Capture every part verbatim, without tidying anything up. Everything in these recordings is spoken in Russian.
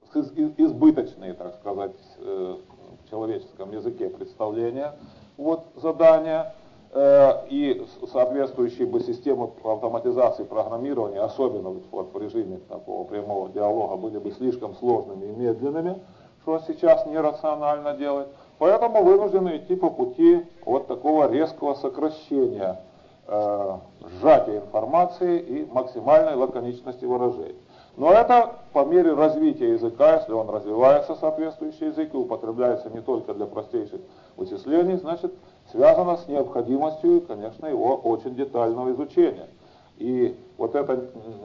избыточные, так сказать, в человеческом языке представления вот, задания. И соответствующие бы системы автоматизации программирования, особенно вот в режиме такого прямого диалога, были бы слишком сложными и медленными, что сейчас нерационально делать. Поэтому вынуждены идти по пути вот такого резкого сокращения, э, сжатия информации и максимальной лаконичности выражений. Но это по мере развития языка, если он развивается, соответствующий язык, и употребляется не только для простейших вычислений, значит, связано с необходимостью, конечно, его очень детального изучения. И вот эта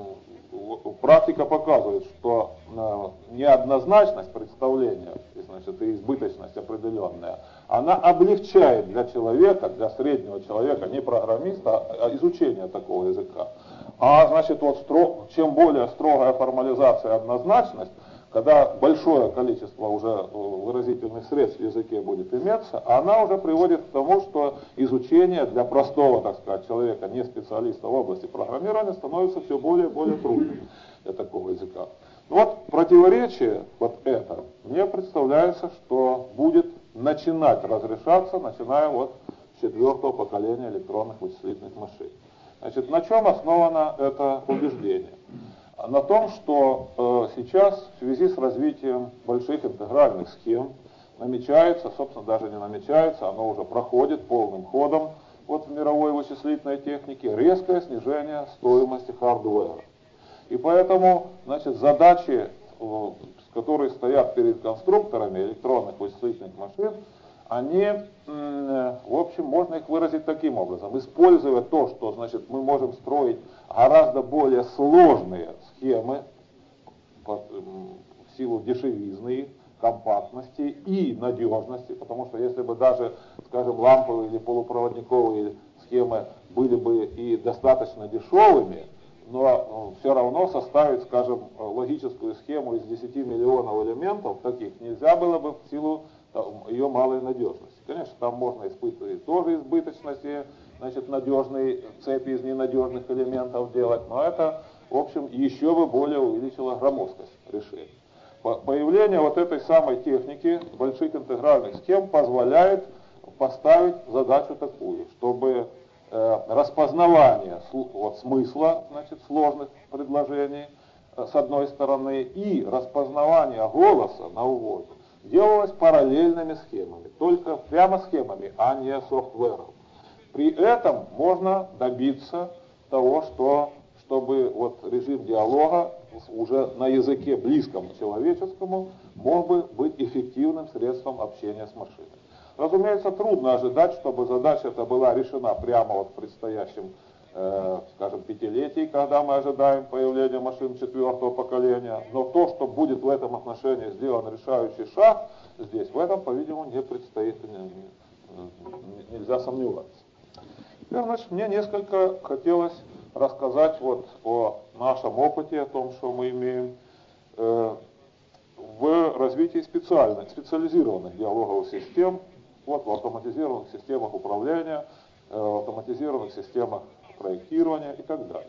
практика показывает, что неоднозначность представления, значит, и избыточность определенная, она облегчает для человека, для среднего человека, не программиста, а изучение такого языка. А значит, вот строг, чем более строгая формализация и однозначность, когда большое количество уже выразительных средств в языке будет иметься, она уже приводит к тому, что изучение для простого, так сказать, человека, не специалиста в области программирования, становится все более и более трудным для такого языка. Вот противоречие, вот это, мне представляется, что будет начинать разрешаться, начиная вот с четвертого поколения электронных вычислительных машин. Значит, на чем основано это убеждение? На том, что э, сейчас в связи с развитием больших интегральных схем намечается, собственно даже не намечается, оно уже проходит полным ходом вот в мировой вычислительной технике, резкое снижение стоимости хардвера. И поэтому, значит, задачи, э, которые стоят перед конструкторами электронных вычислительных машин, они, в общем, можно их выразить таким образом. Используя то, что, значит, мы можем строить гораздо более сложные схемы в силу дешевизны, компактности и надежности, потому что если бы даже, скажем, ламповые или полупроводниковые схемы были бы и достаточно дешевыми, но все равно составить, скажем, логическую схему из десяти миллионов элементов таких нельзя было бы в силу ее малой надежности. Конечно, там можно испытывать тоже избыточности, значит, надежные цепи из ненадежных элементов делать, но это, в общем, еще бы более увеличило громоздкость решения. Появление вот этой самой техники больших интегральных схем позволяет поставить задачу такую, чтобы э, распознавание вот, смысла, значит, сложных предложений э, с одной стороны и распознавание голоса на уводе делалось параллельными схемами, только прямо схемами, а не софтвером. При этом можно добиться того, что, чтобы вот режим диалога уже на языке близком к человеческому мог бы быть эффективным средством общения с машиной. Разумеется, трудно ожидать, чтобы задача эта была решена прямо вот в предстоящем, э, скажем, пятилетии, когда мы ожидаем появления машин четвертого поколения, но то, что будет в этом отношении сделан решающий шаг, здесь, в этом, по-видимому, не предстоит, не, нельзя сомневаться. Теперь, значит, мне несколько хотелось рассказать вот о нашем опыте, о том, что мы имеем э, в развитии специальных, специализированных диалоговых систем, вот в автоматизированных системах управления, э, в автоматизированных системах проектирования и так далее.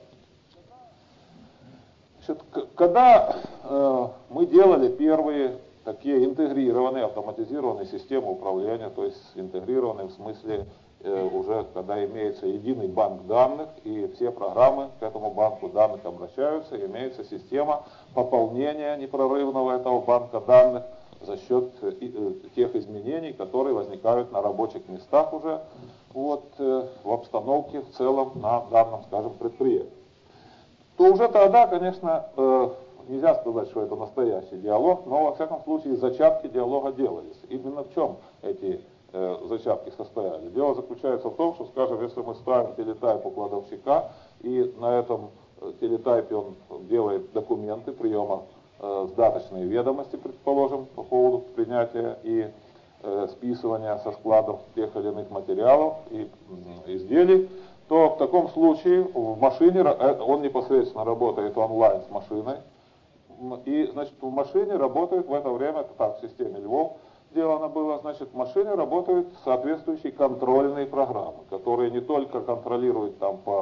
Значит, когда э, мы делали первые такие интегрированные автоматизированные системы управления, то есть интегрированные в смысле э, уже когда имеется единый банк данных и все программы к этому банку данных обращаются, и имеется система пополнения непрерывного этого банка данных за счет э, э, тех изменений, которые возникают на рабочих местах уже вот, э, в обстановке в целом на данном, скажем, предприятии. То уже тогда, конечно, э, нельзя сказать, что это настоящий диалог, но во всяком случае зачатки диалога делались. Именно в чем эти э, зачатки состояли? Дело заключается в том, что, скажем, если мы ставим телетайп у кладовщика, и на этом телетайпе он делает документы приема э, сдаточные ведомости, предположим, по поводу принятия и э, списывания со складов тех или иных материалов и э, изделий, то в таком случае в машине, он непосредственно работает онлайн с машиной, и, значит, в машине работают в это время, так, в системе Львов сделано было, значит, в машине работают соответствующие контрольные программы, которые не только контролируют там по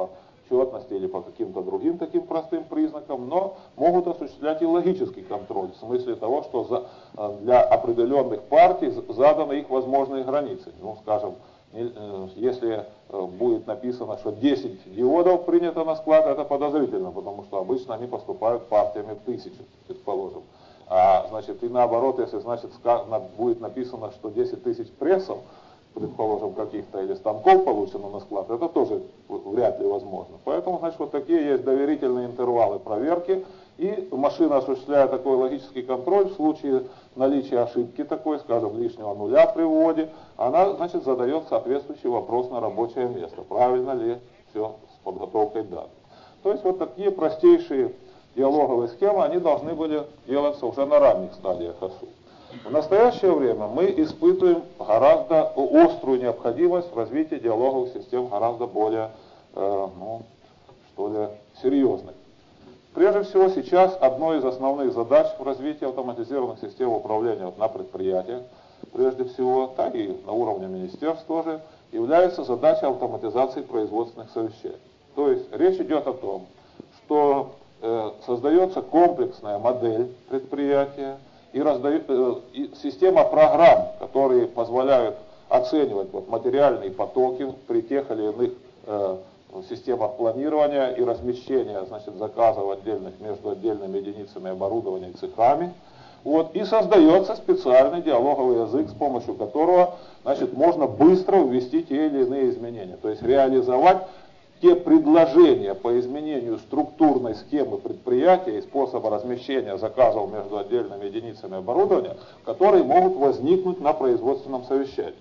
четности или по каким-то другим таким простым признакам, но могут осуществлять и логический контроль, в смысле того, что за, для определенных партий заданы их возможные границы. Ну, скажем, если будет написано, что десять диодов принято на склад, это подозрительно, потому что обычно они поступают партиями в тысячу, предположим. А значит, и наоборот, если значит будет написано, что десять тысяч прессов, предположим, каких-то или станков получено на склад, это тоже вряд ли возможно. Поэтому, значит, вот такие есть доверительные интервалы проверки, и машина, осуществляя такой логический контроль, в случае наличия ошибки такой, скажем, лишнего нуля при вводе, она, значит, задает соответствующий вопрос на рабочее место, правильно ли все с подготовкой данных. То есть вот такие простейшие диалоговые схемы, они должны были делаться уже на ранних стадиях ОСУ. В настоящее время мы испытываем гораздо острую необходимость в развитии диалоговых систем, гораздо более, э, ну, что ли, серьезных. Прежде всего, сейчас одной из основных задач в развитии автоматизированных систем управления вот, на предприятиях, прежде всего, так и на уровне министерств тоже, является задача автоматизации производственных совещаний. То есть речь идет о том, что э, создается комплексная модель предприятия, И, раздают, и система программ, которые позволяют оценивать вот, материальные потоки при тех или иных э, системах планирования и размещения, значит, заказов отдельных между отдельными единицами оборудования и цехами. Вот, и создается специальный диалоговый язык, с помощью которого, значит, можно быстро ввести те или иные изменения, то есть реализовать те предложения по изменению структурной схемы предприятия и способа размещения заказов между отдельными единицами оборудования, которые могут возникнуть на производственном совещании.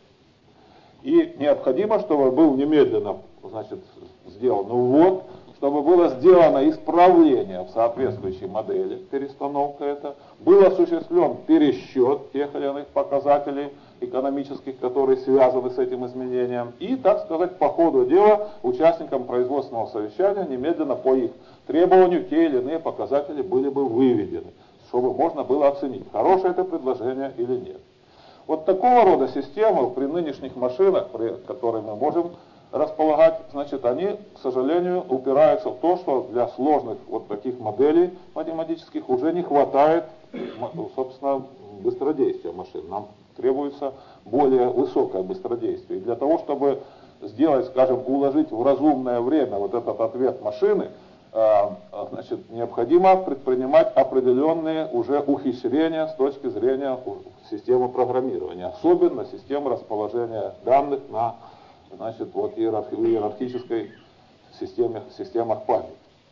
И необходимо, чтобы был немедленно, значит, сделан ввод, чтобы было сделано исправление в соответствующей модели, перестановка это, был осуществлен пересчет тех или иных показателей экономических, которые связаны с этим изменением, и, так сказать, по ходу дела участникам производственного совещания немедленно по их требованию те или иные показатели были бы выведены, чтобы можно было оценить, хорошее это предложение или нет. Вот такого рода системы при нынешних машинах, при которых мы можем располагать, значит, они, к сожалению, упираются в то, что для сложных вот таких моделей математических уже не хватает, собственно, быстродействия машин. Нам требуется более высокое быстродействие. И для того, чтобы сделать, скажем, уложить в разумное время вот этот ответ машины, значит, необходимо предпринимать определенные уже ухищрения с точки зрения системы программирования, особенно системы расположения данных на, значит, вот иерархической системе, системах памяти.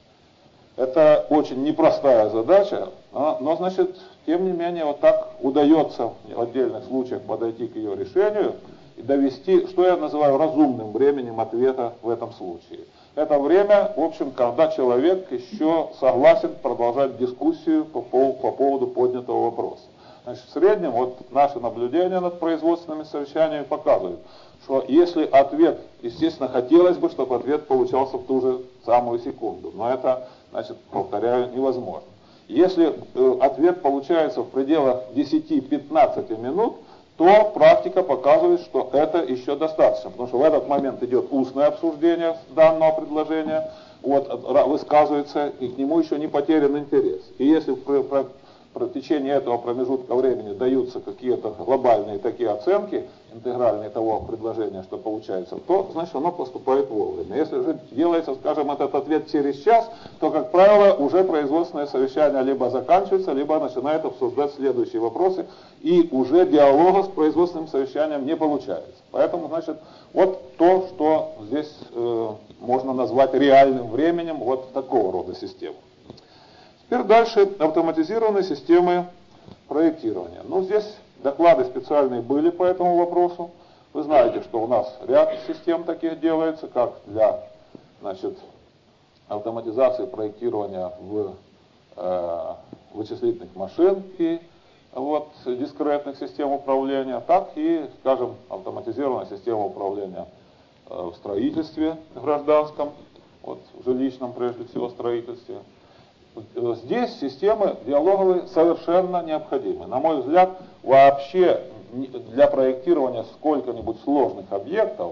Это очень непростая задача, но, значит, тем не менее, вот так удается в отдельных случаях подойти к ее решению и довести, что я называю разумным временем ответа в этом случае. Это время, в общем, когда человек еще согласен продолжать дискуссию по, по, по поводу поднятого вопроса. Значит, в среднем вот наши наблюдения над производственными совещаниями показывают, что если ответ, естественно, хотелось бы, чтобы ответ получался в ту же самую секунду, но это, значит, повторяю, невозможно. Если э, ответ получается в пределах десяти-пятнадцати минут, то практика показывает, что это еще достаточно, потому что в этот момент идет устное обсуждение данного предложения, вот, высказывается, и к нему еще не потерян интерес. И если в, в, в течение этого промежутка времени даются какие-то глобальные такие оценки, интегральные того предложения, что получается, то, значит, оно поступает вовремя. Если же делается, скажем, этот ответ через час, то, как правило, уже производственное совещание либо заканчивается, либо начинает обсуждать следующие вопросы, и уже диалога с производственным совещанием не получается. Поэтому, значит, вот то, что здесь э, можно назвать реальным временем вот такого рода системы. Теперь дальше автоматизированные системы проектирования. Ну, здесь доклады специальные были по этому вопросу. Вы знаете, что у нас ряд систем таких делается, как для, значит, автоматизации проектирования в э, вычислительных машин и вот, дискретных систем управления, так и, скажем, автоматизированная система управления э, в строительстве гражданском, вот, в жилищном, прежде всего, строительстве. Здесь системы диалоговые совершенно необходимы. На мой взгляд, вообще для проектирования сколько-нибудь сложных объектов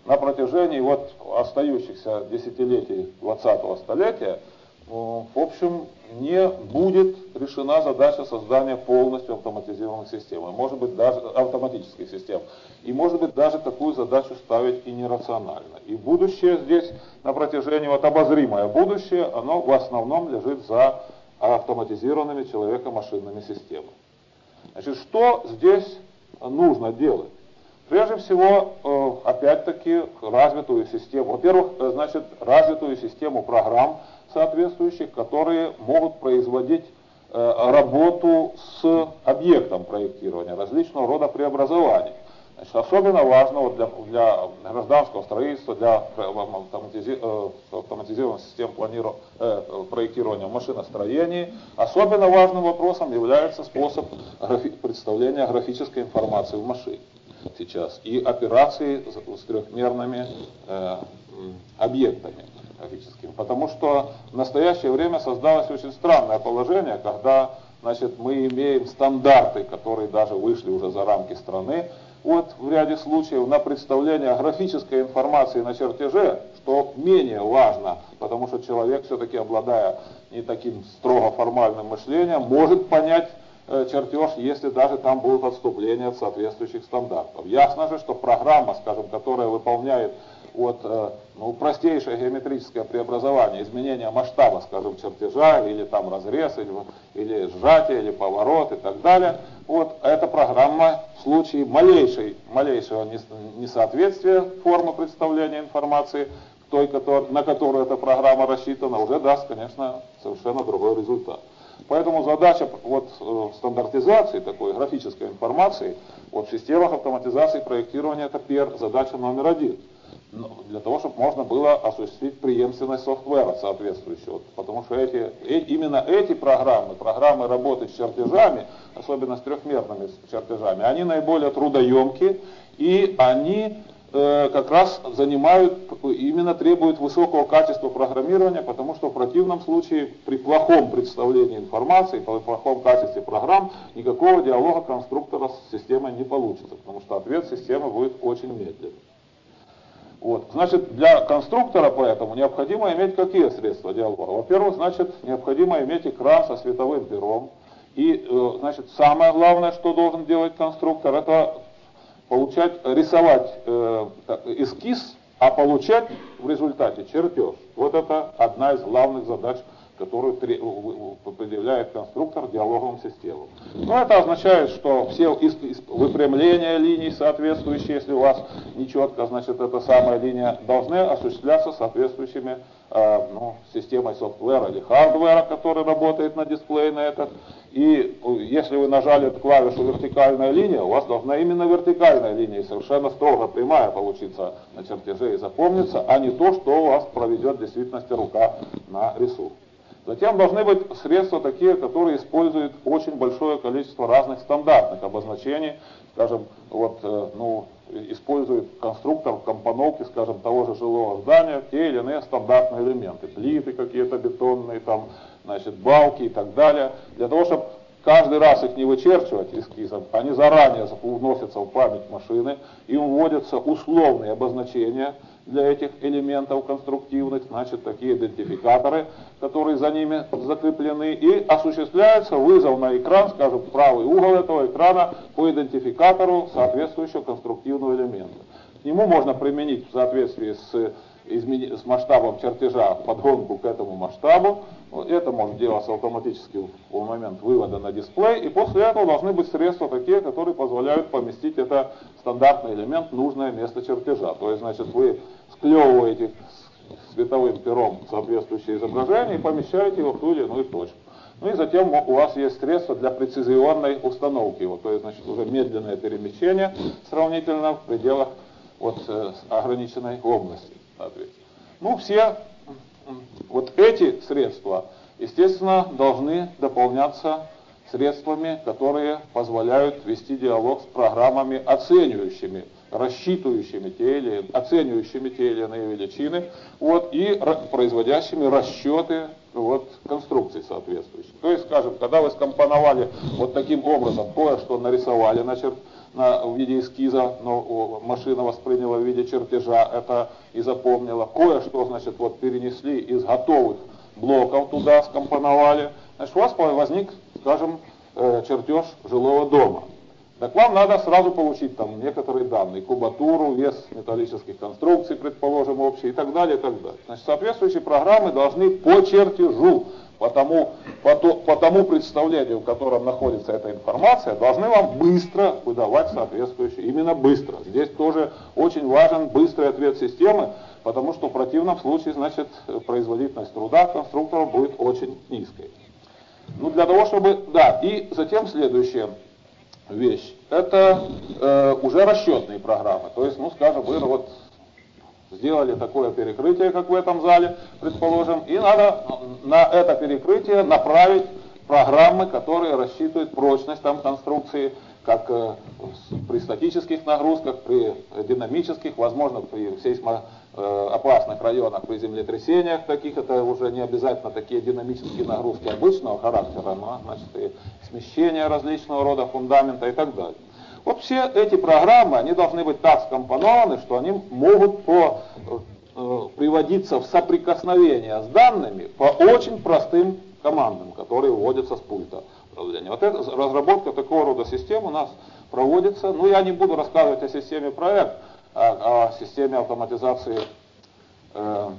на протяжении вот остающихся десятилетий двадцатого столетия, в общем, не будет решена задача создания полностью автоматизированной системы, может быть даже автоматической системы. И может быть даже такую задачу ставить и нерационально. И будущее здесь, на протяжении, вот обозримое будущее, оно в основном лежит за автоматизированными человеко-машинными системами. Значит, что здесь нужно делать? Прежде всего, опять-таки, развитую систему, во-первых, значит, развитую систему программ соответствующих, которые могут производить работу с объектом проектирования, различного рода преобразований. Значит, особенно важно вот для, для гражданского строительства, для автоматизи, автоматизированных систем планиров, э, проектирования в машиностроении, особенно важным вопросом является способ графи, представления графической информации в машине сейчас и операции с, с трехмерными э, объектами графическими. Потому что в настоящее время создалось очень странное положение, когда, значит, мы имеем стандарты, которые даже вышли уже за рамки страны, вот в ряде случаев на представление графической информации на чертеже, что менее важно, потому что человек, все-таки обладая не таким строго формальным мышлением, может понять э, чертеж, если даже там будут отступления от соответствующих стандартов. Ясно же, что программа, скажем, которая выполняет вот, э, ну, простейшее геометрическое преобразование, изменение масштаба, скажем, чертежа, или там разрез, или, или сжатие, или поворот и так далее, вот эта программа в случае малейшей, малейшего несоответствия формы представления информации, той, который, на которую эта программа рассчитана, уже даст, конечно, совершенно другой результат. Поэтому задача вот, э, стандартизации такой графической информации вот, в системах автоматизации проектирования это пер, задача номер один. Для того, чтобы можно было осуществить преемственность софтвера соответствующего. Потому что эти, э, именно эти программы, программы работы с чертежами, особенно с трехмерными чертежами, они наиболее трудоемкие, и они э, как раз занимают, именно требуют высокого качества программирования, потому что в противном случае при плохом представлении информации, при плохом качестве программ, никакого диалога конструктора с системой не получится, потому что ответ системы будет очень медленный. Вот. Значит, для конструктора поэтому необходимо иметь какие средства диалога? Во-первых, значит, необходимо иметь экран со световым пером. И, э, значит, самое главное, что должен делать конструктор, это получать, рисовать э, эскиз, а получать в результате чертеж. Вот это одна из главных задач, которую предъявляет конструктор диалоговым системам. Но это означает, что все выпрямления линий соответствующие, если у вас нечетко, значит, эта самая линия, должны осуществляться соответствующими э, ну, системой софтвера или хардвера, который работает на дисплее на этот. И если вы нажали эту клавишу вертикальная линия, у вас должна именно вертикальная линия, совершенно строго прямая получиться на чертеже и запомниться, а не то, что у вас проведет в действительности рука на рисунок. Затем должны быть средства такие, которые используют очень большое количество разных стандартных обозначений, скажем, вот, ну, использует конструктор в компоновке, скажем, того же жилого здания те или иные стандартные элементы, плиты какие-то бетонные, там, значит, балки и так далее, для того, чтобы каждый раз их не вычерчивать эскизом, они заранее вносятся в память машины, им вводятся условные обозначения для этих элементов конструктивных, значит, такие идентификаторы, которые за ними закреплены, и осуществляется вызов на экран, скажем, в правый угол этого экрана по идентификатору соответствующего конструктивного элемента. К нему можно применить в соответствии с, измени... с масштабом чертежа подгонку к этому масштабу. Это может делаться автоматически в момент вывода на дисплей, и после этого должны быть средства такие, которые позволяют поместить это стандартный элемент в нужное место чертежа. То есть, значит, вы склевываете световым пером соответствующее изображение и помещаете его в ту или иную точку. Ну и затем у вас есть средства для прецизионной установки его, то есть, значит, уже медленное перемещение сравнительно в пределах вот, э, ограниченной области. Ну, все вот эти средства, естественно, должны дополняться средствами, которые позволяют вести диалог с программами, оценивающими, рассчитывающими те или, оценивающими те или иные величины, вот, и производящими расчеты вот, конструкций соответствующих. То есть, скажем, когда вы скомпоновали вот таким образом, кое-что нарисовали на чер... на, в виде эскиза, но машина восприняла в виде чертежа это и запомнила, кое-что, значит, вот перенесли из готовых блоков туда, скомпоновали, значит, у вас возник, скажем, чертеж жилого дома. Так вам надо сразу получить там некоторые данные, кубатуру, вес металлических конструкций, предположим, общий и так далее, и так далее. Значит, соответствующие программы должны по чертежу, по тому, по, то, по тому представлению, в котором находится эта информация, должны вам быстро выдавать соответствующие, именно быстро. Здесь тоже очень важен быстрый ответ системы, потому что в противном случае, значит, производительность труда конструктора будет очень низкой. Ну, для того, чтобы, да, и затем следующее. Вещь. Это э, уже расчетные программы. То есть, ну, скажем, вы вот сделали такое перекрытие, как в этом зале, предположим, и надо на это перекрытие направить программы, которые рассчитывают прочность там конструкции, как э, при статических нагрузках, при динамических, возможно, при сейсмоопасных районах, при землетрясениях таких, это уже не обязательно такие динамические нагрузки обычного характера, но, значит, и смещения различного рода фундамента и так далее. Вот все эти программы, они должны быть так скомпонованы, что они могут по, э, приводиться в соприкосновение с данными по очень простым командам, которые вводятся с пульта управления. Вот эта разработка такого рода систем у нас проводится. Ну, я не буду рассказывать о системе проект, а о системе автоматизации э,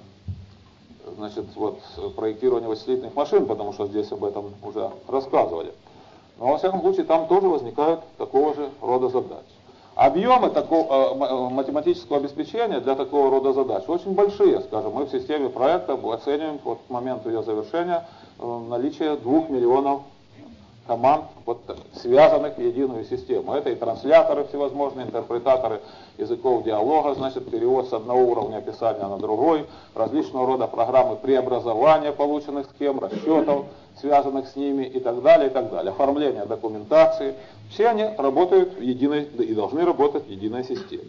значит, вот, проектирования вычислительных машин, потому что здесь об этом уже рассказывали. Но, во всяком случае, там тоже возникают такого же рода задачи. Объемы такого, э, математического обеспечения для такого рода задач очень большие. Скажем, мы в системе проекта оцениваем вот, к моменту ее завершения э, наличие двух миллионов команд, вот, связанных в единую систему. Это и трансляторы всевозможные, интерпретаторы языков диалога, значит, перевод с одного уровня описания на другой, различного рода программы преобразования полученных схем, расчетов, связанных с ними и так далее, и так далее. Оформление документации. Все они работают в единой, и должны работать в единой системе.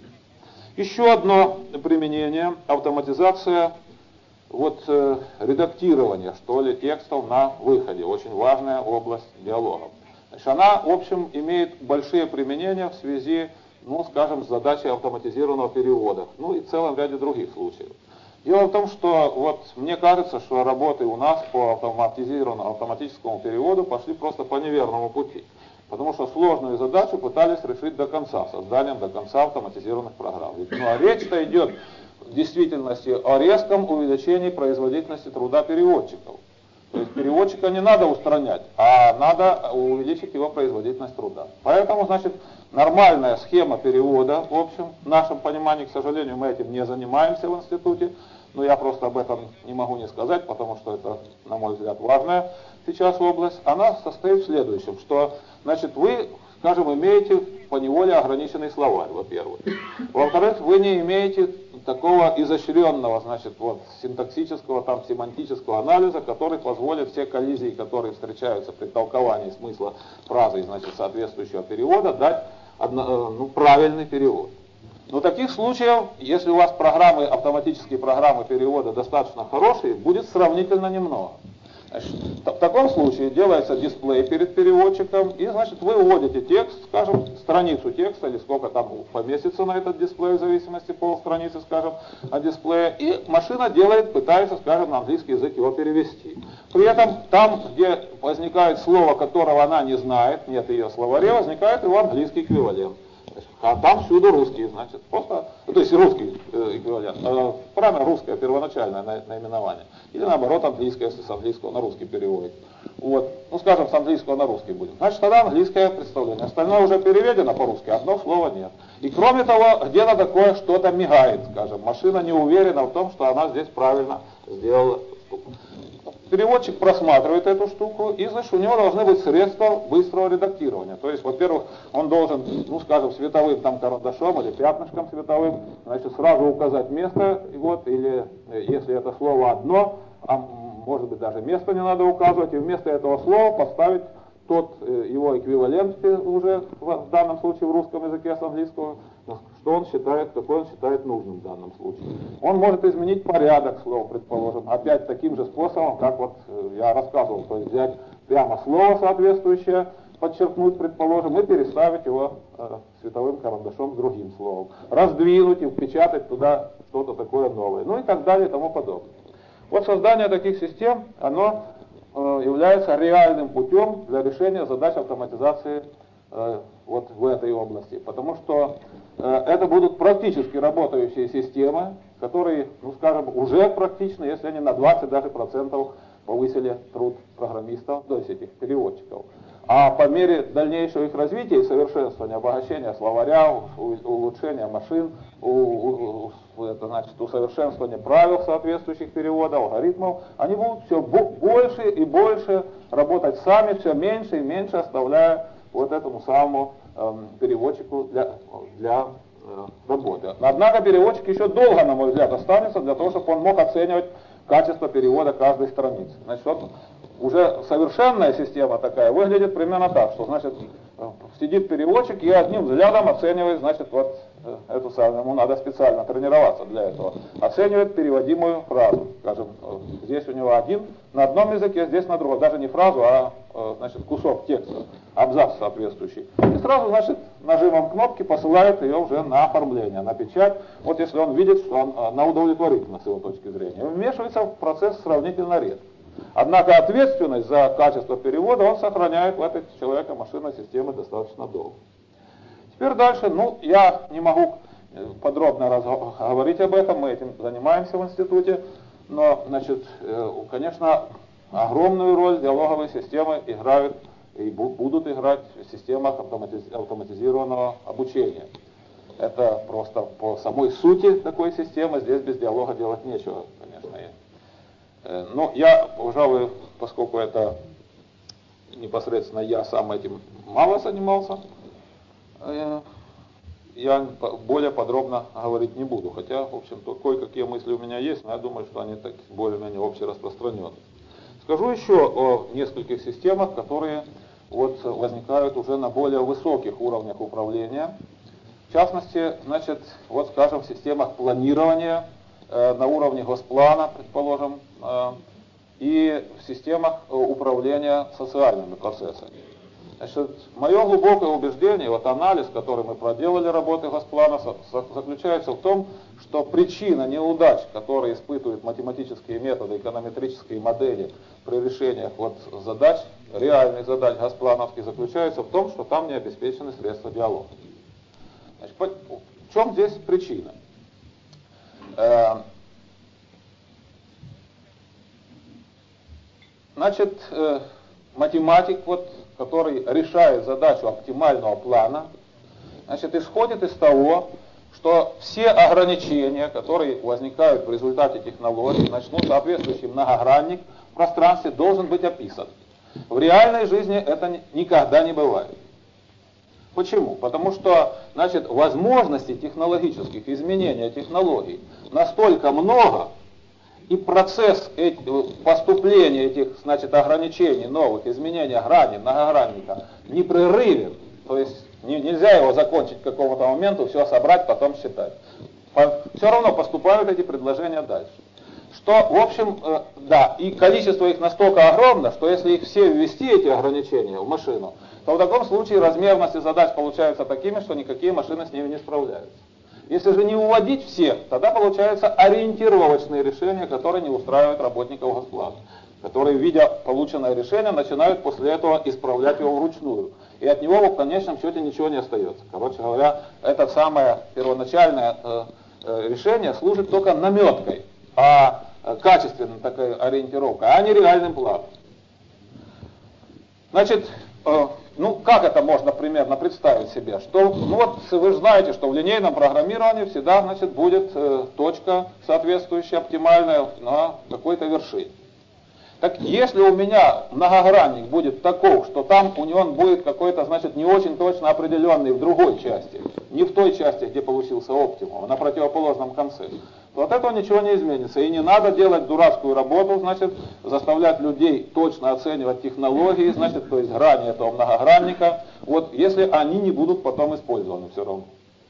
Еще одно применение – автоматизация вот, э, редактирования, что ли, текстов на выходе. Очень важная область диалогов. Значит, она, в общем, имеет большие применения в связи, ну, скажем, с задачей автоматизированного перевода. Ну и в целом ряде других случаев. Дело в том, что вот мне кажется, что работы у нас по автоматизированному автоматическому переводу пошли просто по неверному пути. Потому что сложную задачу пытались решить до конца, созданием до конца автоматизированных программ. Ведь, ну, а речь-то идет в действительности о резком увеличении производительности труда переводчиков. То есть переводчика не надо устранять, а надо увеличить его производительность труда. Поэтому, значит, нормальная схема перевода, в общем, в нашем понимании, к сожалению, мы этим не занимаемся в институте, но я просто об этом не могу не сказать, потому что это, на мой взгляд, важная сейчас область. Она состоит в следующем, что, значит, вы, скажем, имеете поневоле ограниченный словарь, во-первых. Во-вторых, вы не имеете такого изощренного, значит, вот, синтаксического, там, семантического анализа, который позволит все коллизии, которые встречаются при толковании смысла фразы, значит, соответствующего перевода, дать одно, ну, правильный перевод. Но таких случаев, если у вас программы, автоматические программы перевода достаточно хорошие, будет сравнительно немного. Значит, в таком случае делается дисплей перед переводчиком, и, значит, вы вводите текст, скажем, страницу текста, или сколько там поместится на этот дисплей, в зависимости полстраницы, скажем, от дисплея, и машина делает, пытается, скажем, на английский язык его перевести. При этом там, где возникает слово, которого она не знает, нет ее в словаре, возникает его английский эквивалент. А там всюду русский, значит, просто, то есть русский э, эквивалент, э, правильно, русское первоначальное на, наименование. Или наоборот английское, если с английского на русский переводит. Вот, ну скажем, с английского на русский будет. Значит, тогда английское представление. Остальное уже переведено по-русски, одно слово нет. И кроме того, где-то такое что-то мигает, скажем. Машина не уверена в том, что она здесь правильно сделала штуку. Переводчик просматривает эту штуку, и, значит, у него должны быть средства быстрого редактирования. То есть, во-первых, он должен, ну, скажем, световым там карандашом или пятнышком световым, значит, сразу указать место, вот, или, если это слово одно, а может быть даже место не надо указывать, и вместо этого слова поставить тот его эквивалент уже в данном случае в русском языке с английского что он считает, какой он считает нужным в данном случае. Он может изменить порядок слов, предположим, опять таким же способом, как вот я рассказывал, то есть взять прямо слово соответствующее, подчеркнуть, предположим, и переставить его э, световым карандашом с другим словом. Раздвинуть и впечатать туда что-то такое новое. Ну и так далее и тому подобное. Вот создание таких систем, оно э, является реальным путем для решения задач автоматизации э, вот в этой области. Потому что э, это будут практически работающие системы, которые, ну скажем, уже практичны, если они на двадцать даже процентов повысили труд программистов, то есть этих переводчиков. А по мере дальнейшего их развития и совершенствования, обогащения словаря, улучшения машин, у, у, у, это значит, усовершенствования правил соответствующих переводов, алгоритмов, они будут все больше и больше работать сами, все меньше и меньше оставляя вот этому самому э, переводчику для, для э, работы. Однако переводчик еще долго, на мой взгляд, останется для того, чтобы он мог оценивать качество перевода каждой страницы. Значит, вот уже совершенная система такая выглядит примерно так, что, значит, сидит переводчик и одним взглядом оценивает, значит, вот эту самую, ему надо специально тренироваться для этого, оценивает переводимую фразу. Скажем, здесь у него один на одном языке, здесь на другом, даже не фразу, а, значит, кусок текста, абзац соответствующий. И сразу, значит, нажимом кнопки посылает ее уже на оформление, на печать. Вот если он видит, что он на удовлетворительность с его точки зрения. Вмешивается в процесс сравнительно редко. Однако ответственность за качество перевода он сохраняет в этой человеко-машинной системе достаточно долго. Теперь дальше, ну, я не могу подробно говорить об этом, мы этим занимаемся в институте, но, значит, конечно, огромную роль диалоговые системы играют и будут играть в системах автоматизированного обучения. Это просто по самой сути такой системы, здесь без диалога делать нечего, конечно. Но я, пожалуй, поскольку это непосредственно я сам этим мало занимался, я более подробно говорить не буду. Хотя, в общем-то, кое-какие мысли у меня есть, но я думаю, что они так более-менее общераспространены. Скажу еще о нескольких системах, которые вот возникают уже на более высоких уровнях управления. В частности, значит, вот скажем, в системах планирования э, на уровне госплана, предположим, э, и в системах управления социальными процессами. Значит, мое глубокое убеждение, вот анализ, который мы проделали работы госплана, заключается в том, что причина неудач, которые испытывают математические методы, эконометрические модели при решениях вот задач, реальных задач госплановских, заключается в том, что там не обеспечены средства диалога. Значит, в чем здесь причина? Значит, математик, вот, который решает задачу оптимального плана, значит, исходит из того, что все ограничения, которые возникают в результате технологий, значит, ну, соответствующий многогранник в пространстве должен быть описан. В реальной жизни это никогда не бывает. Почему? Потому что, значит, возможностей технологических, изменения технологий настолько много, и процесс поступления этих, значит, ограничений, новых, изменения грани, многогранника непрерывен. То есть нельзя его закончить к какому-то моменту, все собрать, потом считать. Все равно поступают эти предложения дальше. Что, в общем, да, и количество их настолько огромно, что если их все ввести, эти ограничения, в машину, то в таком случае размерности задач получаются такими, что никакие машины с ними не справляются. Если же не уводить всех, тогда получаются ориентировочные решения, которые не устраивают работников госплана, которые, видя полученное решение, начинают после этого исправлять его вручную. И от него в конечном счете ничего не остается. Короче говоря, это самое первоначальное э, э, решение служит только наметкой, а э, качественной такой ориентировкой, а не реальным планом. Значит, э, ну, как это можно примерно представить себе? Что, ну вот вы же знаете, что в линейном программировании всегда, значит, будет э, точка соответствующая, оптимальная на какой-то вершине. Так если у меня многогранник будет таков, что там у него будет какой-то, значит, не очень точно определенный в другой части, не в той части, где получился оптимум, а на противоположном конце, то от этого ничего не изменится. И не надо делать дурацкую работу, значит, заставлять людей точно оценивать технологии, значит, то есть грани этого многогранника, вот, если они не будут потом использованы все равно.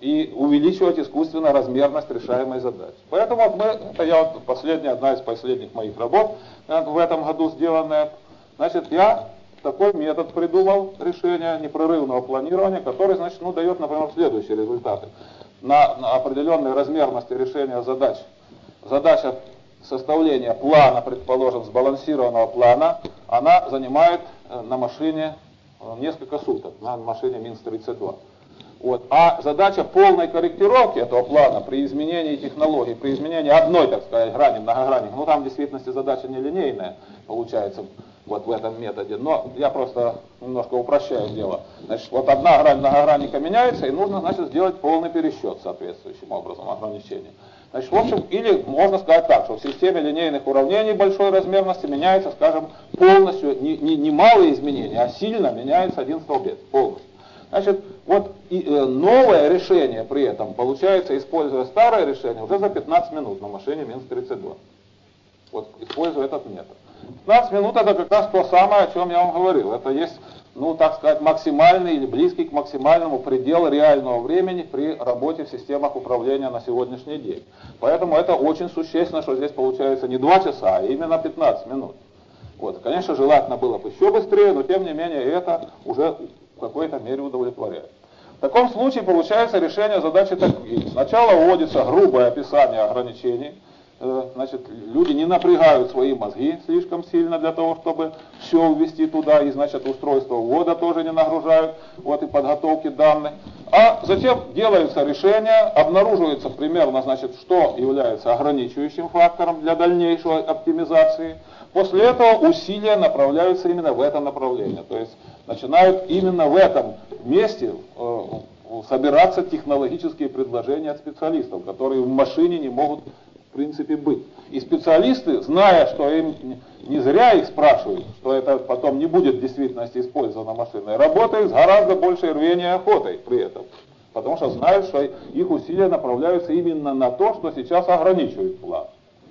и увеличивать искусственно размерность решаемой задачи. Поэтому вот мы, это я вот последняя, одна из последних моих работ в этом году сделанная, значит, я такой метод придумал решения непрерывного планирования, который, значит, ну, дает, например, следующие результаты. На, на определенной размерности решения задач. Задача составления плана, предположим, сбалансированного плана, она занимает на машине несколько суток, на машине Минс тридцать два. Вот. А задача полной корректировки этого плана при изменении технологий, при изменении одной, так сказать, грани, многогранник, ну там в действительности задача не линейная получается вот в этом методе, но я просто немножко упрощаю дело. Значит, вот одна грань многогранника меняется, и нужно, значит, сделать полный пересчет соответствующим образом, ограничения. Значит, в общем, или можно сказать так, что в системе линейных уравнений большой размерности меняется, скажем, полностью, не, не, не малые изменения, а сильно меняется один столбец, полностью. Значит, вот и, э, новое решение при этом получается, используя старое решение, уже за пятнадцать минут на машине Минс тридцать два. Вот, используя этот метод. пятнадцать минут это как раз то самое, о чем я вам говорил. Это есть, ну, так сказать, максимальный или близкий к максимальному пределу реального времени при работе в системах управления на сегодняшний день. Поэтому это очень существенно, что здесь получается не два часа, а именно пятнадцать минут. Вот, конечно, желательно было бы еще быстрее, но тем не менее это уже в какой-то мере удовлетворяет. В таком случае получается решение задачи такие. Сначала вводится грубое описание ограничений. Значит, люди не напрягают свои мозги слишком сильно для того, чтобы все ввести туда, и, значит, устройство ввода тоже не нагружают, вот, и подготовки данных. А затем делаются решения, обнаруживается примерно, значит, что является ограничивающим фактором для дальнейшей оптимизации. После этого усилия направляются именно в это направление, то есть начинают именно в этом месте э, собираться технологические предложения от специалистов, которые в машине не могут в принципе быть. И специалисты, зная, что им не зря их спрашивают, что это потом не будет в действительности использовано машиной, работают с гораздо большей рвением и охотой при этом. Потому что знают, что их усилия направляются именно на то, что сейчас ограничивает план.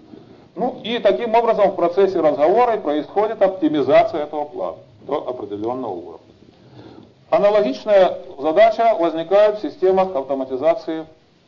Ну и таким образом в процессе разговора происходит оптимизация этого плана до определенного уровня. Аналогичная задача возникает в системах автоматизации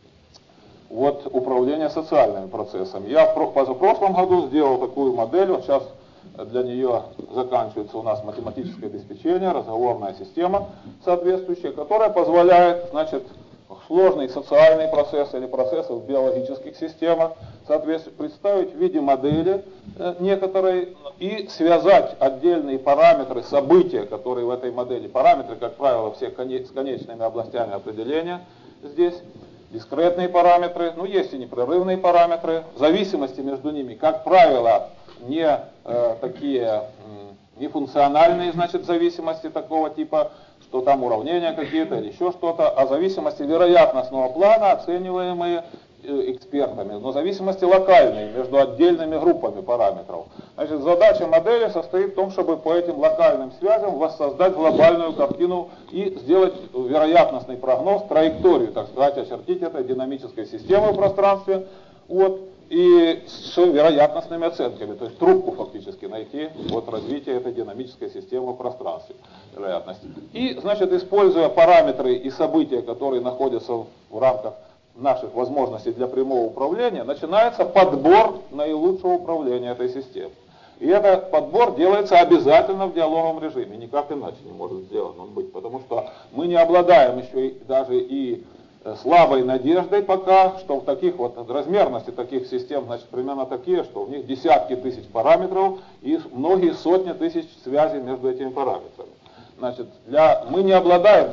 вот, управления социальными процессами. Я в позапрошлом году сделал такую модель, вот сейчас для нее заканчивается у нас математическое обеспечение, разговорная система соответствующая, которая позволяет, значит, сложные социальные процессы или процессы в биологических системах, соответственно, представить в виде модели э, некоторой и связать отдельные параметры, события, которые в этой модели, параметры, как правило, все коне, с конечными областями определения здесь, дискретные параметры, ну есть и непрерывные параметры, зависимости между ними, как правило, не э, такие э, не функциональные, значит, зависимости такого типа, что там уравнения какие-то или еще что-то, а зависимости вероятностного плана, оцениваемые э, экспертами, но зависимости локальные между отдельными группами параметров. Значит, задача модели состоит в том, чтобы по этим локальным связям воссоздать глобальную картину и сделать вероятностный прогноз, траекторию, так сказать, очертить этой динамической системы в пространстве, вот, и с вероятностными оценками, то есть трубку фактически найти от развития этой динамической системы в пространстве вероятности. И, значит, используя параметры и события, которые находятся в рамках наших возможностей для прямого управления, начинается подбор наилучшего управления этой системой. И этот подбор делается обязательно в диалоговом режиме, никак иначе не может сделан он быть, потому что мы не обладаем еще и, даже и слабой надеждой пока, что в таких вот размерности таких систем, значит, примерно такие, что у них десятки тысяч параметров и многие сотни тысяч связей между этими параметрами. Значит, для, мы не обладаем,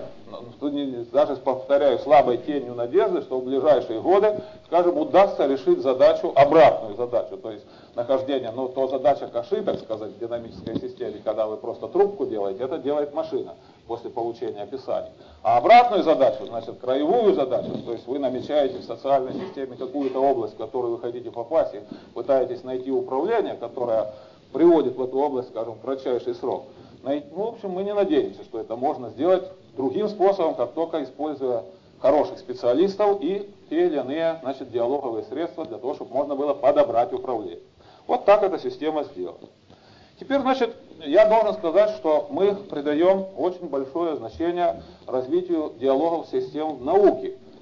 даже повторяю, слабой тенью надежды, что в ближайшие годы, скажем, удастся решить задачу, обратную задачу, то есть нахождение, ну, то задача каши, так сказать, в динамической системе, когда вы просто трубку делаете, это делает машина после получения описаний. А обратную задачу, значит, краевую задачу, то есть вы намечаете в социальной системе какую-то область, в которую вы хотите попасть, и пытаетесь найти управление, которое приводит в эту область, скажем, в кратчайший срок. Ну, в общем, мы не надеемся, что это можно сделать другим способом, как только используя хороших специалистов и те или иные, значит, диалоговые средства для того, чтобы можно было подобрать управление. Вот так эта система сделана. Теперь, значит, я должен сказать, что мы придаем очень большое значение развитию диалогов систем в науке.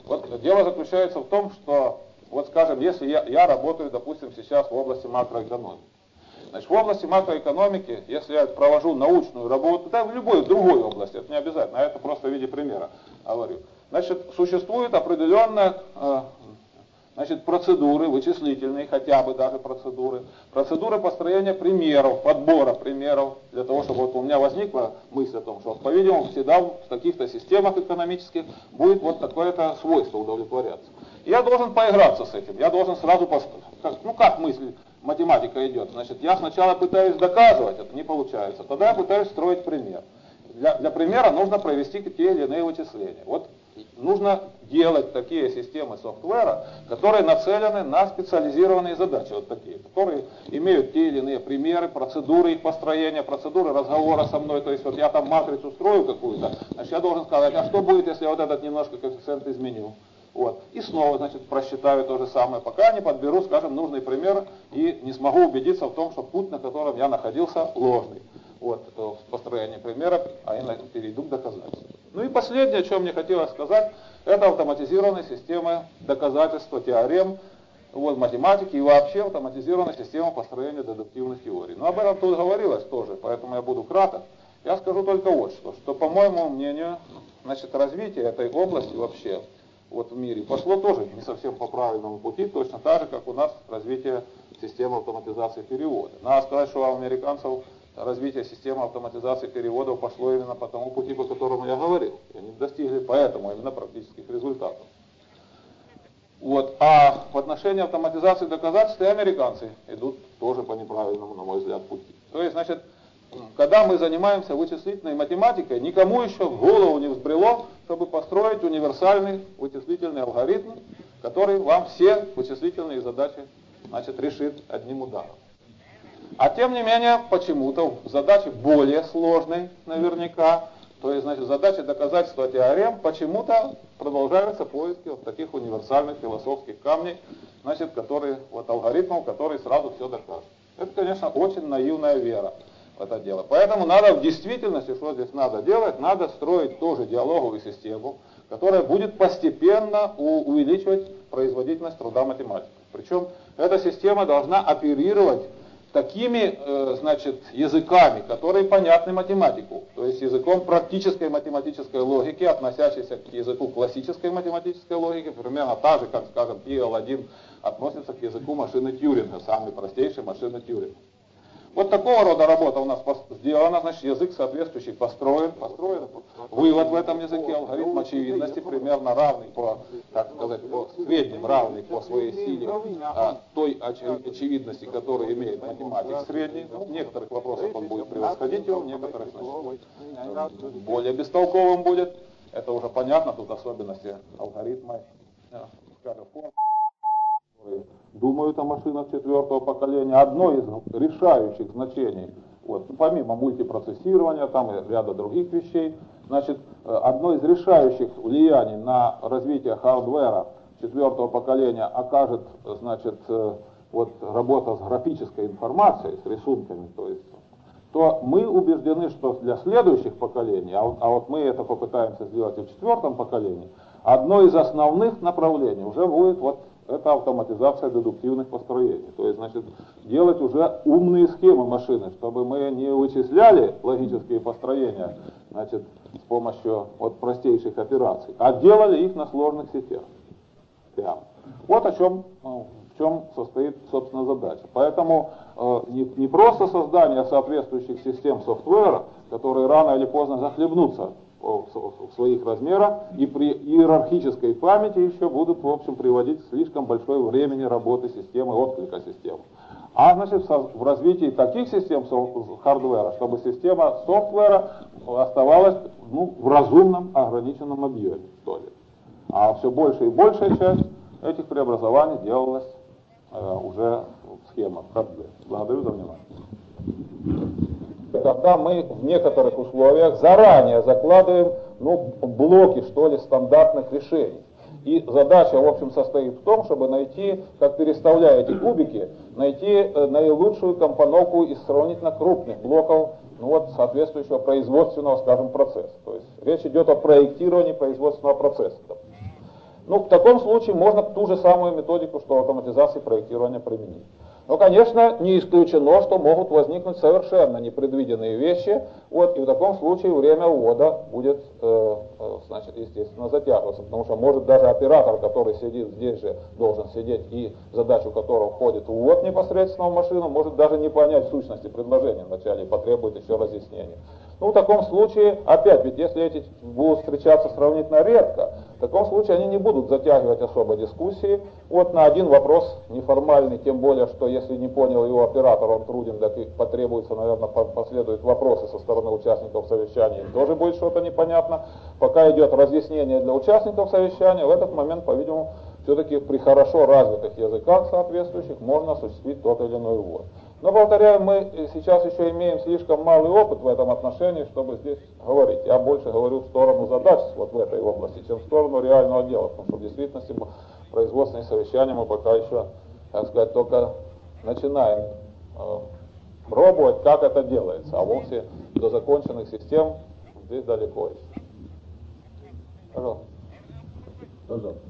Вот дело заключается в том, что, вот скажем, если я, я работаю, допустим, сейчас в области макроэкономики. Значит, в области макроэкономики, если я провожу научную работу, да в любой другой области, это не обязательно, а это просто в виде примера говорю. Значит, существует определенная, э, значит, процедуры, вычислительные, хотя бы даже процедуры, процедуры построения примеров, подбора примеров, для того, чтобы вот у меня возникла мысль о том, что, по-видимому, всегда в каких-то системах экономических будет вот такое-то свойство удовлетворяться. И я должен поиграться с этим, я должен сразу, как, ну как мысль, математика идет, значит, я сначала пытаюсь доказывать, это не получается, тогда я пытаюсь строить пример. Для, для примера нужно провести те или иные вычисления. Вот нужно делать такие системы софтвера, которые нацелены на специализированные задачи, вот такие, которые имеют те или иные примеры, процедуры их построения, процедуры разговора со мной. То есть вот я там матрицу строю какую-то, значит, я должен сказать, а что будет, если я вот этот немножко коэффициент изменю? Вот. И снова, значит, просчитаю то же самое, пока не подберу, скажем, нужный пример и не смогу убедиться в том, что путь, на котором я находился, ложный. Вот, это построение примеров, а я перейду к доказательству. Ну и последнее, о чем мне хотелось сказать, это автоматизированные системы доказательства теорем, вот, математики и вообще автоматизированная система построения дедуктивных теорий. Но об этом тут говорилось тоже, поэтому я буду краток. Я скажу только вот что, что по моему мнению, значит, развитие этой области вообще вот в мире пошло тоже не совсем по правильному пути, точно так же, как у нас развитие системы автоматизации перевода. Надо сказать, что у американцев развитие системы автоматизации переводов пошло именно по тому пути, по которому я говорил. И они достигли поэтому именно практических результатов. Вот. А в отношении автоматизации доказательств и американцы идут тоже по неправильному, на мой взгляд, пути. То есть, значит, когда мы занимаемся вычислительной математикой, никому еще в голову не взбрело, чтобы построить универсальный вычислительный алгоритм, который вам все вычислительные задачи, значит, решит одним ударом. А тем не менее, почему-то в задаче более сложной наверняка, то есть, значит, задачи доказательства теорем, почему-то продолжаются поиски вот таких универсальных философских камней, значит, которые, вот алгоритмов, которые сразу все докажут. Это, конечно, очень наивная вера в это дело. Поэтому надо в действительности, что здесь надо делать, надо строить тоже диалоговую систему, которая будет постепенно увеличивать производительность труда математиков. Причем эта система должна оперировать такими, э, значит, языками, которые понятны математику, то есть языком практической математической логики, относящейся к языку классической математической логики, примерно так же, как, скажем, пи эл один относится к языку машины Тьюринга, самой простейшей машины Тьюринга. Вот такого рода работа у нас сделана, значит, язык соответствующий построен, построен. Вывод в этом языке, алгоритм очевидности примерно равный по, как сказать, по средним, равный по своей силе а, той очевидности, которую имеет математик средний. Ну, в некоторых вопросах он будет превосходить его, в некоторых, значит, более бестолковым будет. Это уже понятно, тут особенности алгоритма, скажем, форм. Думают о машинах четвертого поколения. Одно из решающих значений, вот, помимо мультипроцессирования, там и ряда других вещей, значит, одно из решающих влияний на развитие хардвера четвертого поколения окажет, значит, вот, работа с графической информацией, с рисунками, то есть, то мы убеждены, что для следующих поколений, а вот, а вот мы это попытаемся сделать и в четвертом поколении, одно из основных направлений уже будет вот это автоматизация дедуктивных построений. То есть, значит, делать уже умные схемы машины, чтобы мы не вычисляли логические построения, значит, с помощью вот простейших операций, а делали их на сложных сетях. Прямо. Вот о чем, в чем состоит, собственно, задача. Поэтому э, не, не просто создание соответствующих систем софтвера, которые рано или поздно захлебнутся в своих размерах и при иерархической памяти еще будут, в общем, приводить к слишком большой времени работы системы, отклика системы. А, значит, в развитии таких систем хардвера, чтобы система софтвера оставалась, ну, в разумном ограниченном объеме, что ли. А все больше и большая часть этих преобразований делалась э, уже в схемах хардвера. Благодарю за внимание. Когда мы в некоторых условиях заранее закладываем, ну, блоки, что ли, стандартных решений. И задача, в общем, состоит в том, чтобы найти, как переставляя эти кубики, найти наилучшую компоновку из сравнительно крупных блоков, ну, вот, соответствующего производственного, скажем, процесса. То есть речь идет о проектировании производственного процесса. Ну, в таком случае можно ту же самую методику, что автоматизации проектирования, применить. Но, конечно, не исключено, что могут возникнуть совершенно непредвиденные вещи, вот, и в таком случае время ввода будет, э, э, значит, естественно, затягиваться, потому что может даже оператор, который сидит здесь же, должен сидеть, и задачу которого входит ввод непосредственно в машину, может даже не понять сущности предложения вначале и потребует еще разъяснения. Ну, в таком случае, опять, ведь если эти будут встречаться сравнительно редко, в таком случае они не будут затягивать особо дискуссии. Вот на один вопрос неформальный, тем более, что если не понял его оператор, он труден, так и потребуется, наверное, последуют вопросы со стороны участников совещания, им тоже будет что-то непонятно. Пока идет разъяснение для участников совещания, в этот момент, по-видимому, все-таки при хорошо развитых языках соответствующих можно осуществить тот или иной ввод. Но, повторяю, мы сейчас еще имеем слишком малый опыт в этом отношении, чтобы здесь говорить. Я больше говорю в сторону задач вот в этой области, чем в сторону реального дела, потому что в действительности производственные совещания мы пока еще, так сказать, только начинаем э, пробовать, как это делается, а вовсе до законченных систем здесь далеко еще. Пожалуйста. Пожалуйста.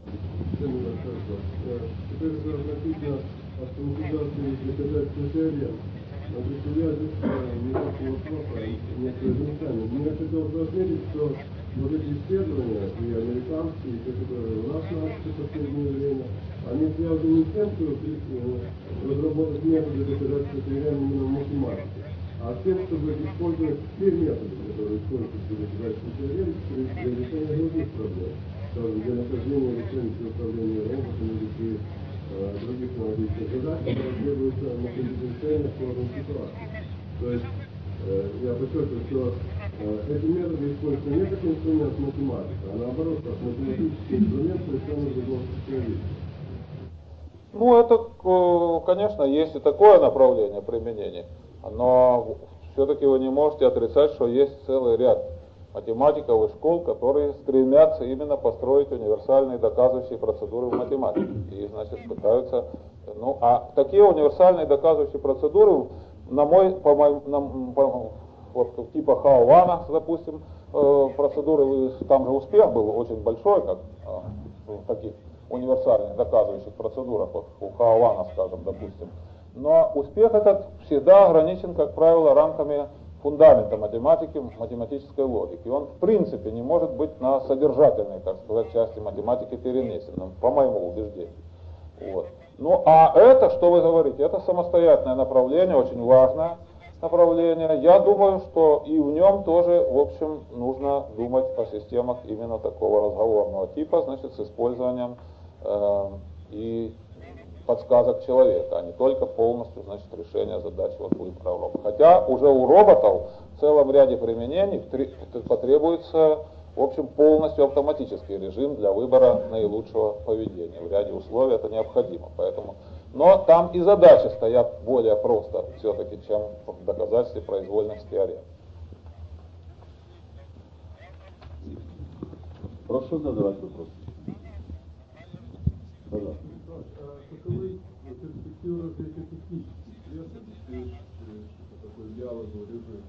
Теперь же относительно автоматизации доказательств теорем. Значит, я здесь не такого вопроса, некоторые замечания. Мне хотелось отметить, что вот эти исследования, и американские, и те, которые у нас начали в последнее время, они связаны не с тем, что разработать методы доказательств теорем именно в математике, а с тем, чтобы использовать те методы, которые используются для доказательств теорем, для решения других проблем. Для нахождения решения при управлении роботами или при э, других аналогичных задач, которые требуются на решение сложных ситуаций. То есть э, я подчеркиваю, что э, эти методы используются не как инструмент математики, а наоборот, как математический инструмент совершенно другого специалиста. Ну, это, конечно, есть и такое направление применения, но все-таки вы не можете отрицать, что есть целый ряд математиков и школ, которые стремятся именно построить универсальные доказывающие процедуры в математике. И, значит, пытаются... Ну, а такие универсальные доказывающие процедуры, на мой, по моим, на, по, вот типа Хау-Вана, допустим, э, процедуры, там же успех был очень большой, как э, в таких универсальных доказывающих процедурах, вот у Хау-Вана, скажем, допустим. Но успех этот всегда ограничен, как правило, рамками фундамента математики, математической логики. Он в принципе не может быть на содержательной, так сказать, части математики перенесен, по моему убеждению. Вот. Ну а это, что вы говорите, это самостоятельное направление, очень важное направление. Я думаю, что и в нем тоже, в общем, нужно думать о системах именно такого разговорного типа, значит, с использованием э, и подсказок человека, а не только полностью, значит, решение задач вот выбора робота. Хотя уже у роботов в целом ряде применений потребуется, в общем, полностью автоматический режим для выбора наилучшего поведения. В ряде условий это необходимо. Поэтому, но там и задачи стоят более просто все-таки, чем в доказательстве произвольных теорем. Прошу задавать вопрос. Пожалуйста. Каковы перспективы развития технических средств, здесь такой диалоговый режим?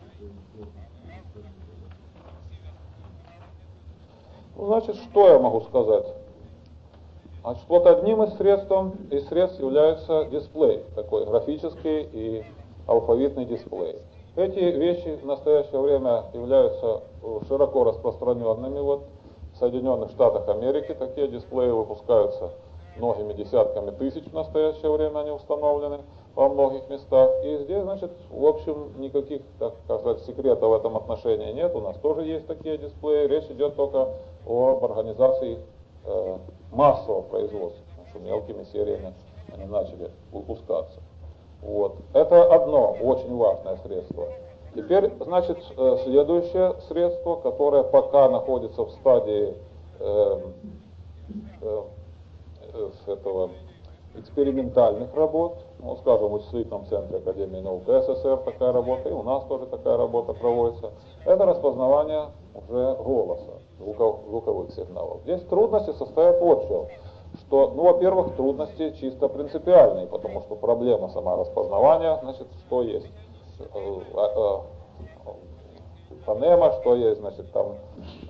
Ну, значит, что я могу сказать? Значит, вот одним из средств, из средств является дисплей, такой графический и алфавитный дисплей. Эти вещи в настоящее время являются широко распространенными. Вот в Соединенных Штатах Америки такие дисплеи выпускаются многими десятками тысяч в настоящее время, они установлены во многих местах. И здесь, значит, в общем, никаких, так сказать, секретов в этом отношении нет. У нас тоже есть такие дисплеи. Речь идет только об организации э, массового производства, потому что мелкими сериями они начали выпускаться. Вот. Это одно очень важное средство. Теперь, значит, следующее средство, которое пока находится в стадии э, э, с этого экспериментальных работ, ну, скажем, в вычислительном центре Академии наук СССР такая работа, и у нас тоже такая работа проводится, это распознавание уже голоса, звуков, звуковых сигналов. Здесь трудности состоят вот в чем, что, ну, во-первых, трудности чисто принципиальные, потому что проблема сама распознавания, значит, что есть фонема, что есть, значит, там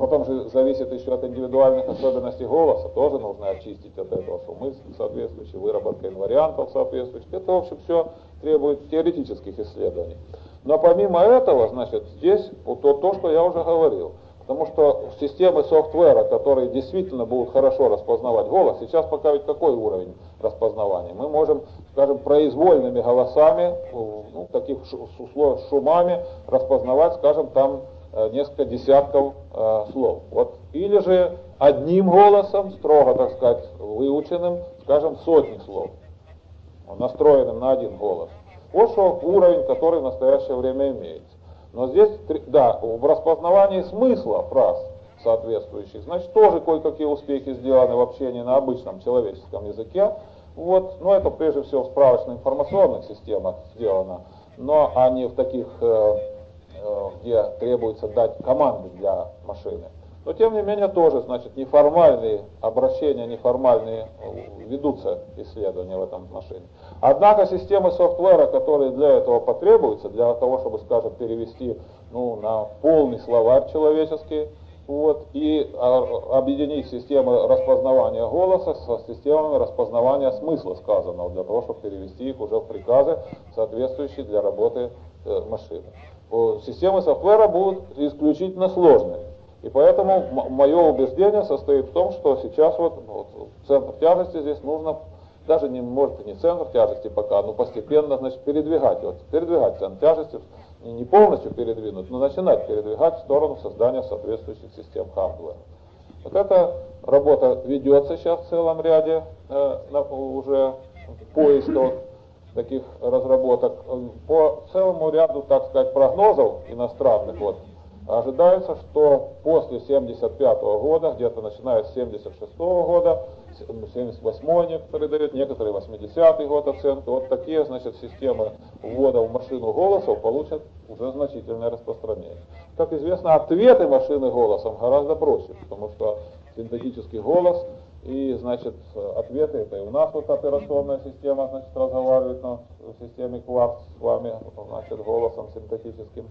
потом же зависит еще от индивидуальных особенностей голоса, тоже нужно очистить от этого шумы соответствующие, выработка инвариантов соответствующих. Это, в общем, все требует теоретических исследований. Но помимо этого, значит, здесь то, то, что я уже говорил. Потому что системы софтвера, которые действительно будут хорошо распознавать голос, сейчас пока ведь какой уровень распознавания? Мы можем, скажем, произвольными голосами, ну, таких условиях шумами распознавать, скажем, там несколько десятков э, слов. Вот. Или же одним голосом, строго, так сказать, выученным, скажем, сотни слов, настроенным на один голос. Вот что уровень, который в настоящее время имеется. Но здесь, да, в распознавании смысла фраз соответствующих, значит, тоже кое-какие успехи сделаны в общении на обычном человеческом языке. Вот. Но это прежде всего в справочно-информационных системах сделано, но а не в таких, э, э, где требуется дать команды для машины. Но тем не менее тоже, значит, неформальные обращения, неформальные ведутся исследования в этом отношении. Однако системы софтвера, которые для этого потребуются, для того, чтобы, скажем, перевести ну, на полный словарь человеческий, вот, и а, объединить системы распознавания голоса со системами распознавания смысла сказанного, для того, чтобы перевести их уже в приказы, соответствующие для работы э, машины. Системы софтвера будут исключительно сложными. И поэтому мое убеждение состоит в том, что сейчас вот, вот центр тяжести здесь нужно, даже не может не центр тяжести пока, но постепенно, значит, передвигать, вот, передвигать центр тяжести, не полностью передвинуть, но начинать передвигать в сторону создания соответствующих систем хардвера. Вот эта работа ведется сейчас в целом ряде э, на, уже поисков таких разработок. По целому ряду, так сказать, прогнозов иностранных, вот, ожидается, что после семьдесят пятого года, где-то начиная с семьдесят шестого года, семьдесят восьмой некоторые дают, некоторые восьмидесятый год оценки, вот такие, значит, системы ввода в машину голосов получат уже значительное распространение. Как известно, ответы машины голосом гораздо проще, потому что синтетический голос и, значит, ответы, это и у нас вот операционная система, значит, разговаривает на системе Quartz с вами, значит, голосом синтетическим.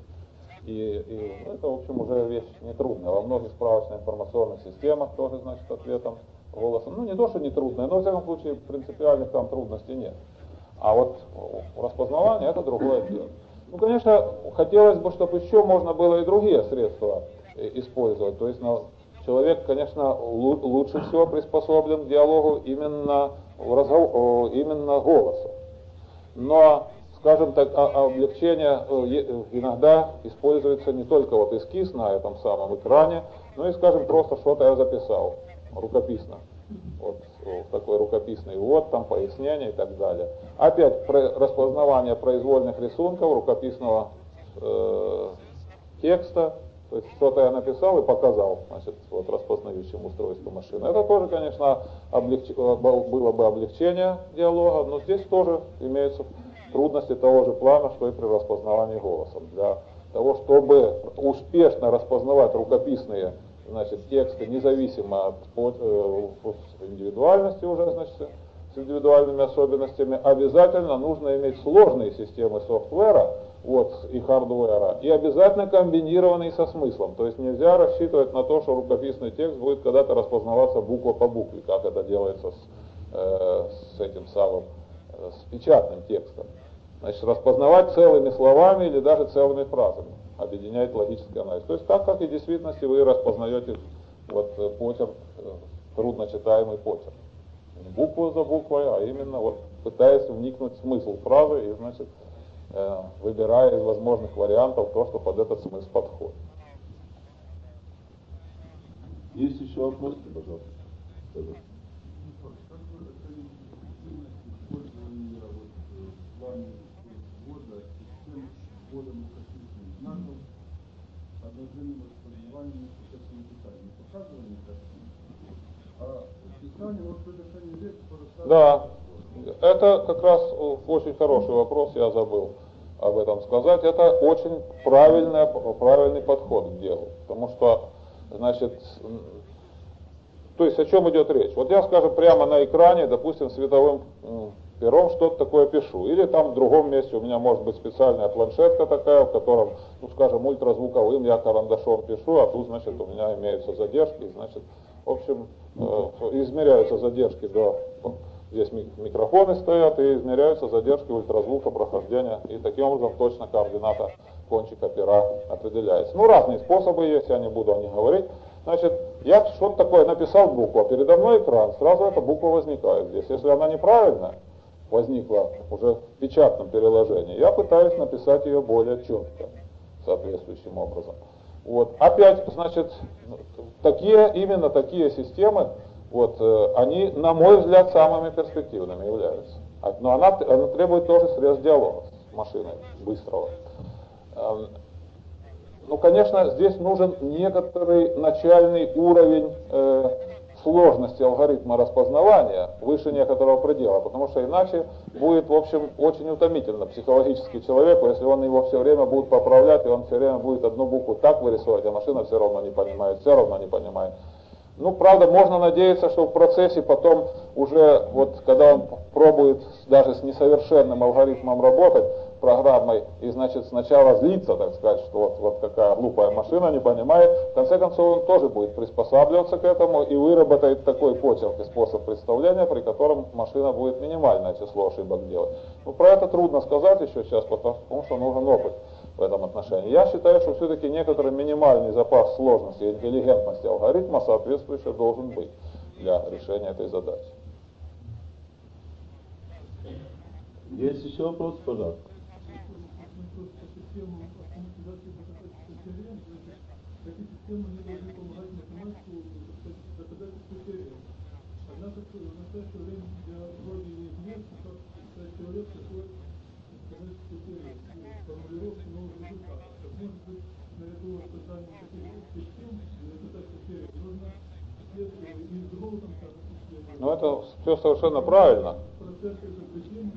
И, и ну, это, в общем, уже вещь нетрудная. Во многих справочно-информационных системах тоже, значит, ответом голосом. Ну, не то, что нетрудная, но, в всяком случае, принципиальных там трудностей нет. А вот распознавание — это другое дело. Ну, конечно, хотелось бы, чтобы еще можно было и другие средства использовать. То есть, ну, человек, конечно, лучше всего приспособлен к диалогу именно, в разгов... именно голосом. Но, скажем так, облегчение иногда используется не только вот эскиз на этом самом экране, но и, скажем, просто что-то я записал рукописно. Вот такой рукописный ввод, там пояснение и так далее. Опять распознавание произвольных рисунков, рукописного э, текста, то есть что-то я написал и показал, значит, вот распознающему устройству машины. Это тоже, конечно, облегч... было бы облегчение диалога, но здесь тоже имеются трудности того же плана, что и при распознавании голосом. Для того, чтобы успешно распознавать рукописные, значит, тексты, независимо от э, индивидуальности уже, значит, с индивидуальными особенностями, обязательно нужно иметь сложные системы софтвера, вот, и хардвера, и обязательно комбинированные со смыслом. То есть нельзя рассчитывать на то, что рукописный текст будет когда-то распознаваться буква по букве, как это делается с, э, с этим самым, э, с печатным текстом. Значит, распознавать целыми словами или даже целыми фразами, объединять логический анализ. То есть так, как и в действительности вы распознаете вот, почерк, трудночитаемый почерк. Не букву за буквой, а именно вот пытаясь вникнуть в смысл фразы и, значит, э, выбирая из возможных вариантов то, что под этот смысл подходит. Есть еще вопросы, пожалуйста? вводом картинных знаков, отражением распознавания существенных деталей. Не показывание картин, а описание, вот в отношении лекции по Да, это как раз очень хороший вопрос, я забыл об этом сказать. Это очень правильный, правильный подход к делу, потому что, значит, то есть о чем идет речь? Вот я скажу прямо на экране, допустим, световым пером что-то такое пишу. Или там в другом месте у меня может быть специальная планшетка такая, в котором, ну скажем, ультразвуковым я карандашом пишу, а тут, значит, у меня имеются задержки, значит, в общем, э, измеряются задержки до... Здесь микрофоны стоят и измеряются задержки ультразвука прохождения, и таким образом точно координата кончика пера определяется. Ну, разные способы есть, я не буду о них говорить. Значит, я что-то такое написал букву, а передо мной экран, сразу эта буква возникает здесь. Если она неправильно возникла уже в печатном переложении, я пытаюсь написать ее более четко, соответствующим образом. Вот. Опять, значит, такие, именно такие системы, вот, э, они, на мой взгляд, самыми перспективными являются. Но она, она требует тоже средств диалога с машиной, быстрого. Эм, ну, конечно, здесь нужен некоторый начальный уровень э, сложности алгоритма распознавания, выше некоторого предела, потому что иначе будет, в общем, очень утомительно психологически человеку, если он его все время будет поправлять, и он все время будет одну букву так вырисовывать, а машина все равно не понимает, все равно не понимает. Ну, правда, можно надеяться, что в процессе потом уже, вот когда он пробует даже с несовершенным алгоритмом работать, программой, и, значит, сначала злится, так сказать, что вот, вот какая глупая машина, не понимает, в конце концов он тоже будет приспосабливаться к этому и выработает такой почерк и способ представления, при котором машина будет минимальное число ошибок делать. Ну, про это трудно сказать еще сейчас, потому что нужен опыт в этом отношении. Я считаю, что все-таки некоторый минимальный запас сложности и интеллигентности алгоритма соответствующе должен быть для решения этой задачи. Есть еще вопрос, пожалуйста? Такие системы не должны помогать математику доказать критерии. Однако в настоящее время для вроде нет, как человек такой доказать критерии, формулировки новых результатов. Так может быть, наряду с созданием таких систем, для доказать критерии, нужно и с голодом системы. Ну это все совершенно правильно. Процессы изобретения.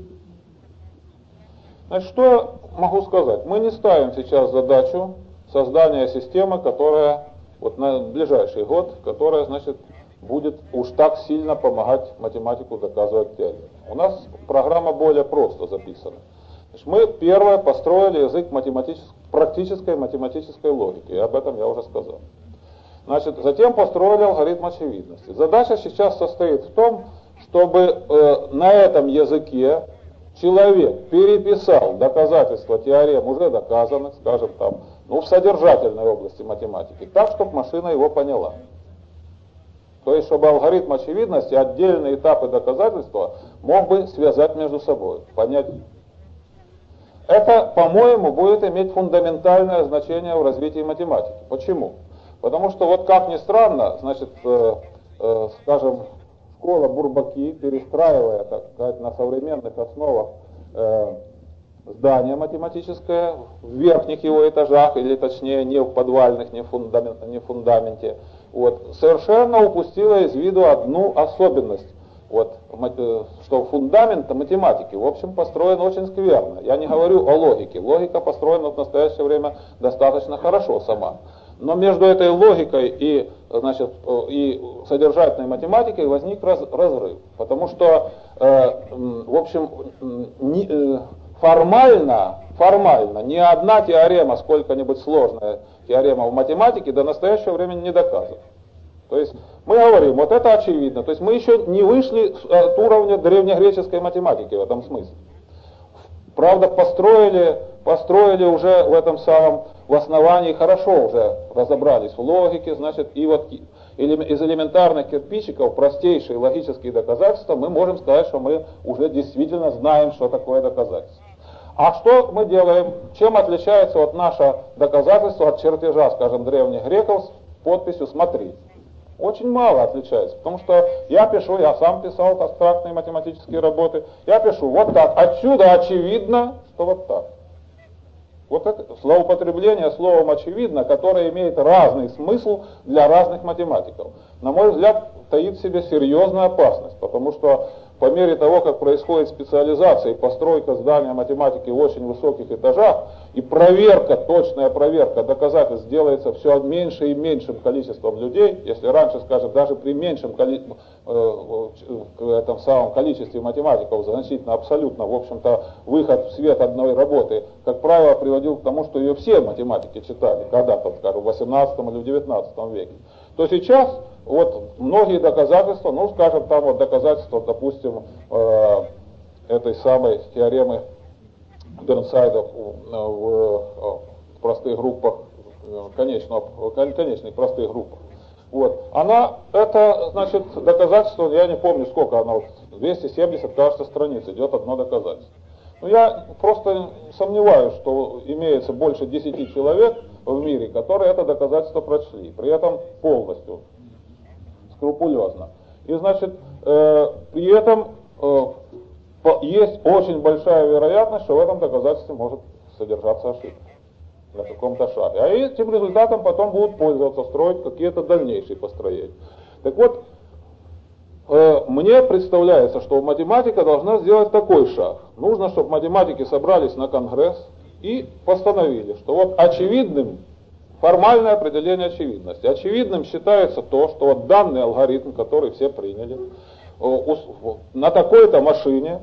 Значит, что я могу сказать? Мы не ставим сейчас задачу создания системы, которая вот на ближайший год, которая, значит, будет уж так сильно помогать математику доказывать теорему. У нас программа более просто записана. Значит, мы первое построили язык математической, практической математической логики, и об этом я уже сказал. Значит, затем построили алгоритм очевидности. Задача сейчас состоит в том, чтобы э, на этом языке человек переписал доказательства теорем, уже доказанных, скажем там, ну, в содержательной области математики, так, чтобы машина его поняла. То есть, чтобы алгоритм очевидности отдельные этапы доказательства мог бы связать между собой, понять. Это, по-моему, будет иметь фундаментальное значение в развитии математики. Почему? Потому что, вот как ни странно, значит, э, э, скажем, школа Бурбаки, перестраивая, так сказать, на современных основах э, здание математическое в верхних его этажах, или точнее не в подвальных, не в, фундамент, не в фундаменте, вот, совершенно упустила из виду одну особенность, вот, что фундамент математики, в общем, построен очень скверно. Я не говорю о логике. Логика построена в настоящее время достаточно хорошо сама. Но между этой логикой и, значит, и содержательной математикой возник раз, разрыв. Потому что, э, в общем, не, э, формально, формально ни одна теорема, сколько-нибудь сложная теорема в математике, до настоящего времени не доказана. То есть мы говорим, вот это очевидно. То есть мы еще не вышли от уровня древнегреческой математики в этом смысле. Правда, построили, построили уже в этом самом, в основании хорошо уже разобрались в логике, значит, и вот из элементарных кирпичиков простейшие логические доказательства мы можем сказать, что мы уже действительно знаем, что такое доказательство. А что мы делаем? Чем отличается вот наше доказательство от чертежа, скажем, древних греков с подписью «смотри»? Очень мало отличается, потому что я пишу, я сам писал абстрактные математические работы, я пишу вот так, отсюда очевидно, что вот так. Вот это злоупотребление словом очевидно, которое имеет разный смысл для разных математиков. На мой взгляд, таит в себе серьезную опасность, потому что по мере того, как происходит специализация и постройка здания математики в очень высоких этажах, и проверка, точная проверка доказательств делается все меньше и меньшим количеством людей, если раньше, скажем, даже при меньшем коли... э, этом самом количестве математиков, значительно абсолютно, в общем-то, выход в свет одной работы, как правило, приводил к тому, что ее все математики читали, когда-то, скажем, в восемнадцатом или в девятнадцатом веке, то сейчас вот многие доказательства, ну, скажем, там вот доказательства, допустим, э, этой самой теоремы Бернсайда в, в, в простых группах, конечно, конечных простых группах. Вот. Она, это, значит, доказательство, я не помню сколько оно, двести семьдесят, кажется, страниц идет одно доказательство. Но я просто сомневаюсь, что имеется больше десяти человек в мире, которые это доказательство прочли, при этом полностью, скрупулезно. И, значит, э, при этом э, по, есть очень большая вероятность, что в этом доказательстве может содержаться ошибка на каком-то шаге. А этим результатом потом будут пользоваться, строить какие-то дальнейшие построения. Так вот, э, мне представляется, что математика должна сделать такой шаг. Нужно, чтобы математики собрались на конгресс и постановили, что вот очевидным, формальное определение очевидности. Очевидным считается то, что вот данный алгоритм, который все приняли, на такой-то машине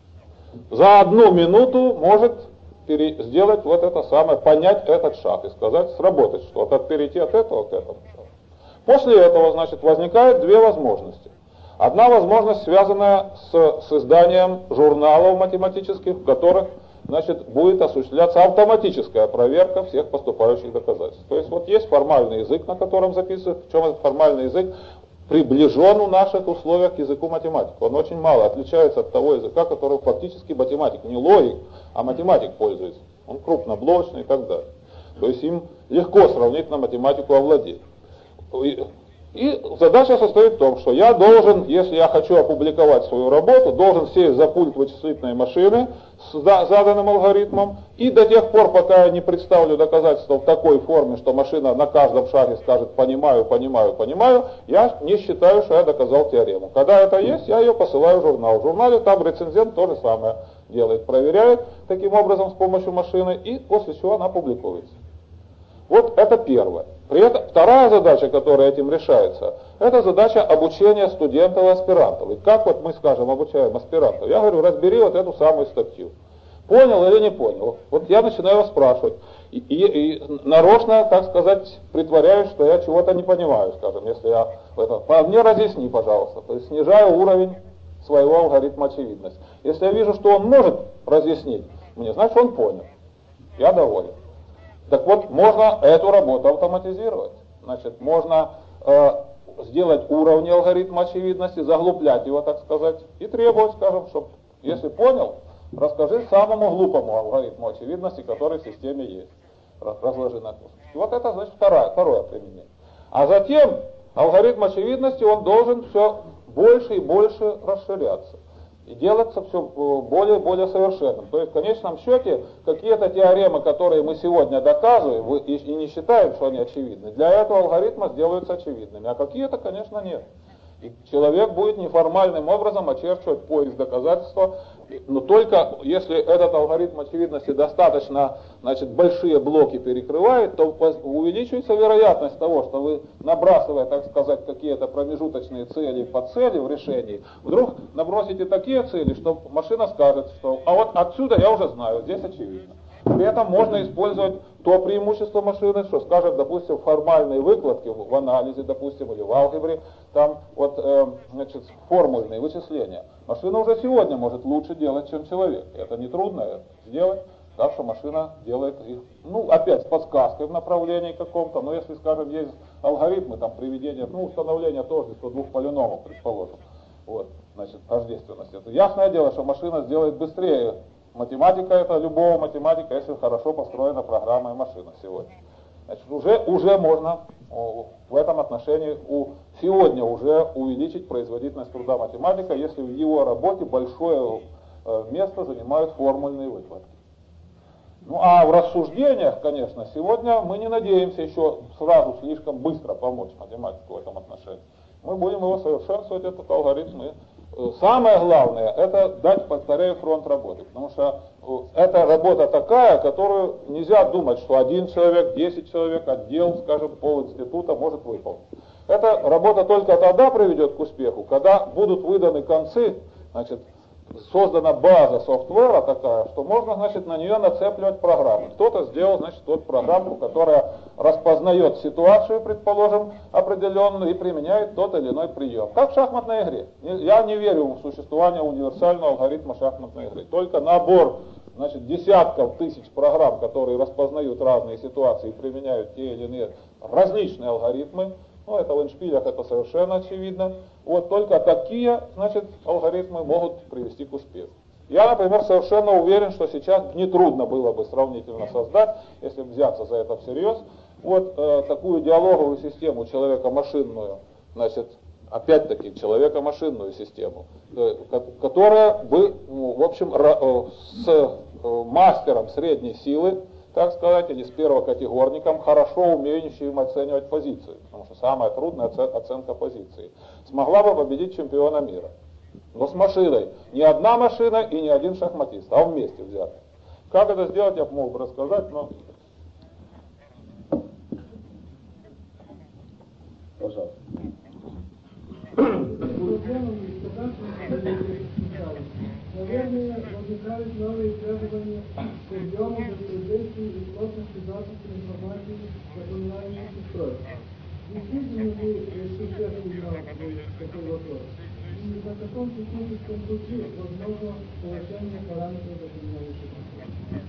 за одну минуту может сделать вот это самое, понять этот шаг и сказать, сработать что-то, перейти от этого к этому. После этого, значит, возникают две возможности. Одна возможность, связанная с созданием журналов математических, в которых, значит, будет осуществляться автоматическая проверка всех поступающих доказательств. То есть вот есть формальный язык, на котором записывают, причем этот формальный язык приближен в наших условиях к языку математики. Он очень мало отличается от того языка, которым фактически математик, не логик, а математик пользуется. Он крупноблочный и так далее. То есть им легко сравнительно математику овладеть. И, и задача состоит в том, что я должен, если я хочу опубликовать свою работу, должен сесть за пульт вычислительной машины с заданным алгоритмом, и до тех пор, пока я не представлю доказательства в такой форме, что машина на каждом шаге скажет «понимаю, понимаю, понимаю», я не считаю, что я доказал теорему. Когда это есть, я ее посылаю в журнал. В журнале там рецензент то же самое делает, проверяет таким образом с помощью машины, и после чего она публикуется. Вот это первое. При этом вторая задача, которая этим решается, это задача обучения студентов и аспирантов. И как вот мы, скажем, обучаем аспирантов? Я говорю, разбери вот эту самую статью. Понял или не понял? Вот я начинаю спрашивать. И, и, и нарочно, так сказать, притворяюсь, что я чего-то не понимаю, скажем, если я это... Мне разъясни, пожалуйста. То есть снижаю уровень своего алгоритма очевидности. Если я вижу, что он может разъяснить мне, значит, он понял. Я доволен. Так вот, можно эту работу автоматизировать. Значит, можно э, сделать уровни алгоритма очевидности, заглублять его, так сказать, и требовать, скажем, чтобы, если понял, расскажи самому глупому алгоритму очевидности, который в системе есть. Разложи на кусочки. Вот это, значит, второе, второе применение. А затем алгоритм очевидности, он должен все больше и больше расширяться. И делаться все более и более совершенным. То есть в конечном счете какие-то теоремы, которые мы сегодня доказываем и, и не считаем, что они очевидны, для этого алгоритма сделаются очевидными, а какие-то, конечно, нет. И человек будет неформальным образом очерчивать поиск доказательства, но только если этот алгоритм очевидности достаточно, значит, большие блоки перекрывает, то увеличивается вероятность того, что вы, набрасывая, так сказать, какие-то промежуточные цели по цели в решении, вдруг набросите такие цели, что машина скажет, что а вот отсюда я уже знаю, здесь очевидно. При этом можно использовать то преимущество машины, что, скажем, допустим, формальные выкладки в анализе, допустим, или в алгебре, там вот, э, значит, формульные вычисления. Машина уже сегодня может лучше делать, чем человек. Это нетрудно сделать, так что машина делает их, ну, опять с подсказкой в направлении каком-то, но если, скажем, есть алгоритмы, там, приведения, ну, установления тождества двух полиномов, предположим, вот, значит, тождественность. Это ясное дело, что машина сделает быстрее. Математика это любого математика, если хорошо построена программа и машина сегодня. Значит, уже, уже можно в этом отношении у, сегодня уже увеличить производительность труда математика, если в его работе большое место занимают формульные выкладки. Ну а в рассуждениях, конечно, сегодня мы не надеемся еще сразу слишком быстро помочь математику в этом отношении. Мы будем его совершенствовать, этот алгоритм, и самое главное, это дать, повторяю, фронт работы. Потому что это работа такая, которую нельзя думать, что один человек, десять человек, отдел, скажем, полинститута может выполнить. Эта работа только тогда приведет к успеху, когда будут выданы концы, значит, создана база софтвера такая, что можно, значит, на нее нацепливать программы. Кто-то сделал, значит, вот программу, которая распознает ситуацию, предположим, определенную и применяет тот или иной прием. Как в шахматной игре. Я не верю в существование универсального алгоритма шахматной игры. Только набор, значит, десятков тысяч программ, которые распознают разные ситуации и применяют те или иные различные алгоритмы. Ну, это в эндшпилях это совершенно очевидно. Вот только такие, значит, алгоритмы могут привести к успеху. Я, например, совершенно уверен, что сейчас нетрудно было бы сравнительно создать, если взяться за это всерьез, вот э, такую диалоговую систему человека-машинную, значит, опять-таки человека-машинную систему, э, которая бы, ну, в общем, э, с э, мастером средней силы, так сказать, или с первокатегорником, хорошо умеющим оценивать позицию, потому что самая трудная оценка позиции, смогла бы победить чемпиона мира. Но с машиной. Не одна машина и не один шахматист, а вместе взяты. Как это сделать, я мог бы рассказать, но... Пожалуйста. Наверное, возникают новые требования к объему, воспроизводству и плотности записи информации запоминаемых устройств. Действительно ли существенно такой вопрос? И на каком техническом пути возможно повышение параметров запоминающих устройств?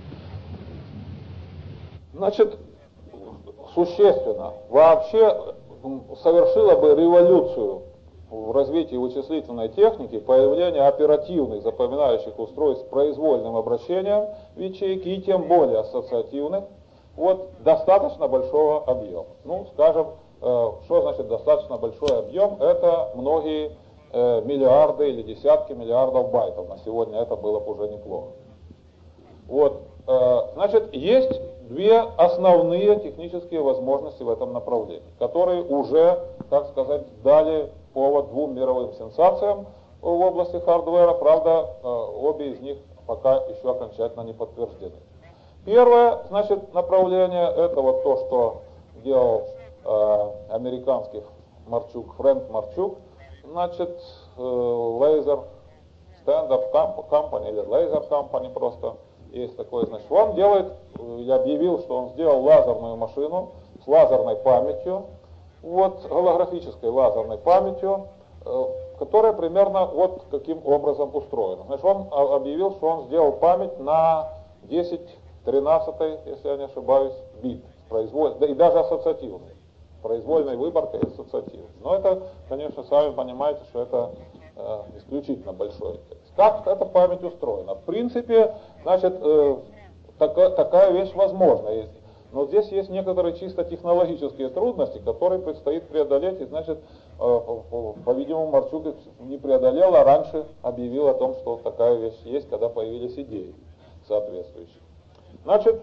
Значит, существенно. Вообще совершила бы революцию в развитии вычислительной техники появление оперативных запоминающих устройств с произвольным обращением в ячейки и тем более ассоциативных, вот, достаточно большого объема. Ну, скажем, э, что значит достаточно большой объем? Это многие э, миллиарды или десятки миллиардов байтов. На сегодня это было бы уже неплохо. Вот, э, значит, есть две основные технические возможности в этом направлении, которые уже, так сказать, дали повод двум мировым сенсациям в области хардвера, правда, обе из них пока еще окончательно не подтверждены. Первое, значит, направление, это вот то, что делал э, американский Марчук, Фрэнк Марчук, значит, э, Laser Stand-Up Company или Laser Company просто есть такой, значит, он делает, я объявил, что он сделал лазерную машину с лазерной памятью, вот, голографической лазерной памятью, э, которая примерно вот каким образом устроена. Значит, он объявил, что он сделал память на десять тринадцатый, если я не ошибаюсь, бит, произволь... да и даже ассоциативный, произвольной выборкой ассоциативной. Но это, конечно, сами понимаете, что это э, исключительно большое. Как эта память устроена? В принципе, значит, э, така, такая вещь возможна. Но здесь есть некоторые чисто технологические трудности, которые предстоит преодолеть, и, значит, по-видимому, Марчук их не преодолел, а раньше объявил о том, что такая вещь есть, когда появились идеи соответствующие. Значит,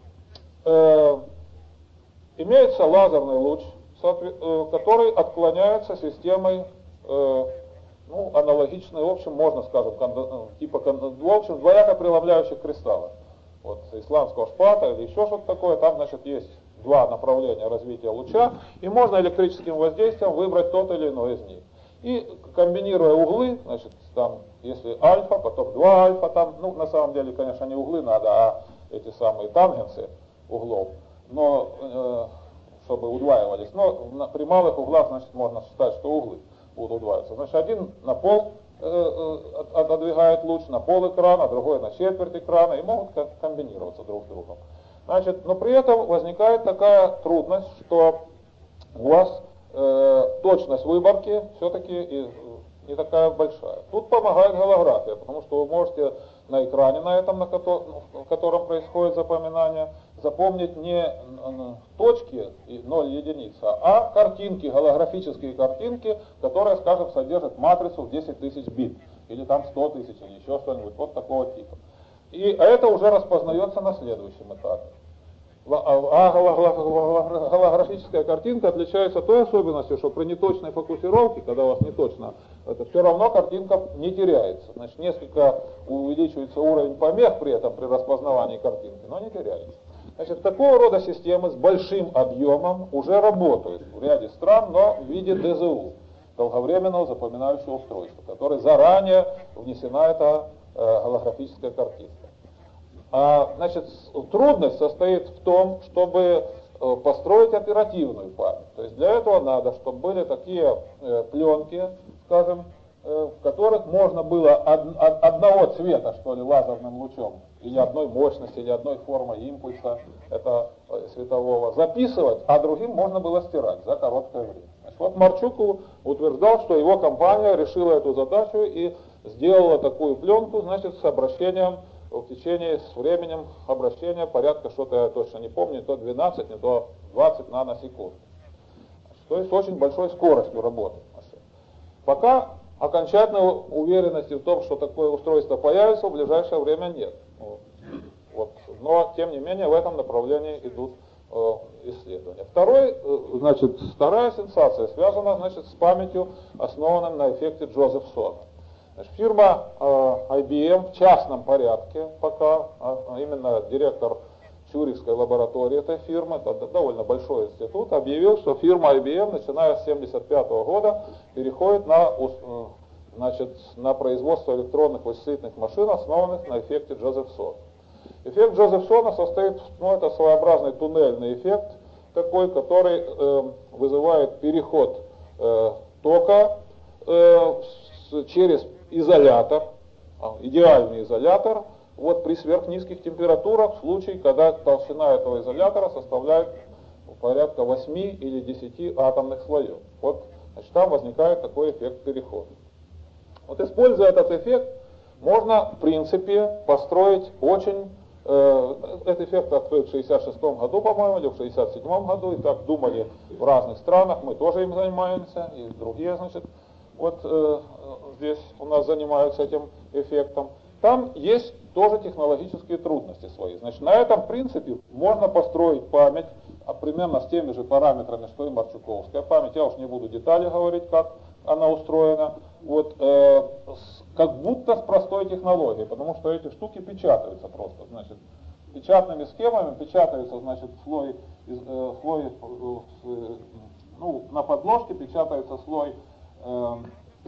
э, имеется лазерный луч, э, который отклоняется системой, э, ну, аналогичной, в общем, можно, скажем, типа, в общем, двояко преломляющих кристаллов. Вот исландского шпата или еще что-то такое, там, значит, есть два направления развития луча, и можно электрическим воздействием выбрать тот или иной из них. И комбинируя углы, значит, там, если альфа, потом два альфа, там, ну, на самом деле, конечно, не углы надо, а эти самые тангенсы углов, но, э, чтобы удваивались, но на, при малых углах, значит, можно считать, что углы будут удваиваться. Значит, один на пол отодвигает луч на пол экрана, другой на четверть экрана, и могут комбинироваться друг с другом. Значит, но при этом возникает такая трудность, что у вас э, точность выборки все-таки не такая большая. Тут помогает голография, потому что вы можете на экране, на этом, на котором, в котором происходит запоминание, запомнить не точки ноль единица, а картинки, голографические картинки, которые, скажем, содержат матрицу в десять тысяч бит, или там сто тысяч, или еще что-нибудь, вот такого типа. И это уже распознается на следующем этапе. А голографическая картинка отличается той особенностью, что при неточной фокусировке, когда у вас не точно, это все равно картинка не теряется. Значит, несколько увеличивается уровень помех при этом, при распознавании картинки, но не теряется. Значит, такого рода системы с большим объемом уже работают в ряде стран, но в виде ДЗУ, долговременного запоминающего устройства, в который заранее внесена эта э, голографическая картинка. А, значит, трудность состоит в том, чтобы э, построить оперативную память. То есть для этого надо, чтобы были такие э, пленки, скажем, э, в которых можно было од, од, одного цвета, что ли, лазерным лучом, или одной мощности, или одной формы импульса это, э, светового записывать, а другим можно было стирать за короткое время. Значит, вот Марчук утверждал, что его компания решила эту задачу и сделала такую пленку, значит, с обращением в течение, с временем обращения порядка, что-то я точно не помню, не то двенадцать, не то двадцать наносекунд. То есть очень большой скоростью работы. Пока окончательной уверенности в том, что такое устройство появится, в ближайшее время нет. Вот. Но, тем не менее, в этом направлении идут э, исследования. Второй, э, значит, вторая сенсация связана, значит, с памятью, основанной на эффекте Джозефсона. Значит, фирма э, ай би эм в частном порядке пока, а именно директор Цюрихской лаборатории этой фирмы, это довольно большой институт, объявил, что фирма ай би эм, начиная с тысяча девятьсот семьдесят пятого года, переходит на, значит, на производство электронных вычислительных машин, основанных на эффекте Джозефсона. Эффект Джозефсона состоит, ну, это своеобразный туннельный эффект, такой, который э, вызывает переход э, тока э, с, через изолятор, идеальный изолятор, вот при сверхнизких температурах, в случае, когда толщина этого изолятора составляет порядка восьми или десяти атомных слоев. Вот, значит, там возникает такой эффект перехода. Вот, используя этот эффект, можно, в принципе, построить очень... Э, этот эффект открыт в шестьдесят шестом году, по-моему, или в шестьдесят седьмом году, и так думали в разных странах, мы тоже им занимаемся, и другие, значит, вот э, здесь у нас занимаются этим эффектом. Там есть тоже технологические трудности свои. Значит, на этом принципе можно построить память а примерно с теми же параметрами, что и марчуковская память. Я уж не буду детали говорить, как она устроена. Вот, э, с, как будто с простой технологией, потому что эти штуки печатаются просто. Значит, печатными схемами печатаются, значит, слой, э, слой э, ну, на подложке печатается слой э,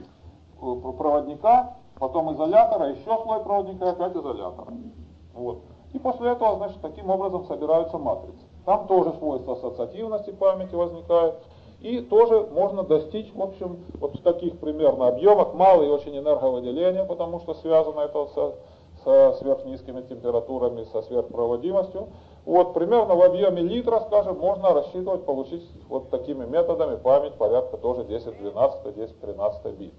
проводника, потом изолятора, еще слой проводника, опять изолятора. Вот. И после этого, значит, таким образом собираются матрицы. Там тоже свойства ассоциативности памяти возникают. И тоже можно достичь, в общем, вот в таких примерно объемах, малое очень энерговыделение, потому что связано это со, со сверхнизкими температурами, со сверхпроводимостью. Вот примерно в объеме литра, скажем, можно рассчитывать, получить вот такими методами память порядка тоже десять-двенадцать, десять-тринадцать бит.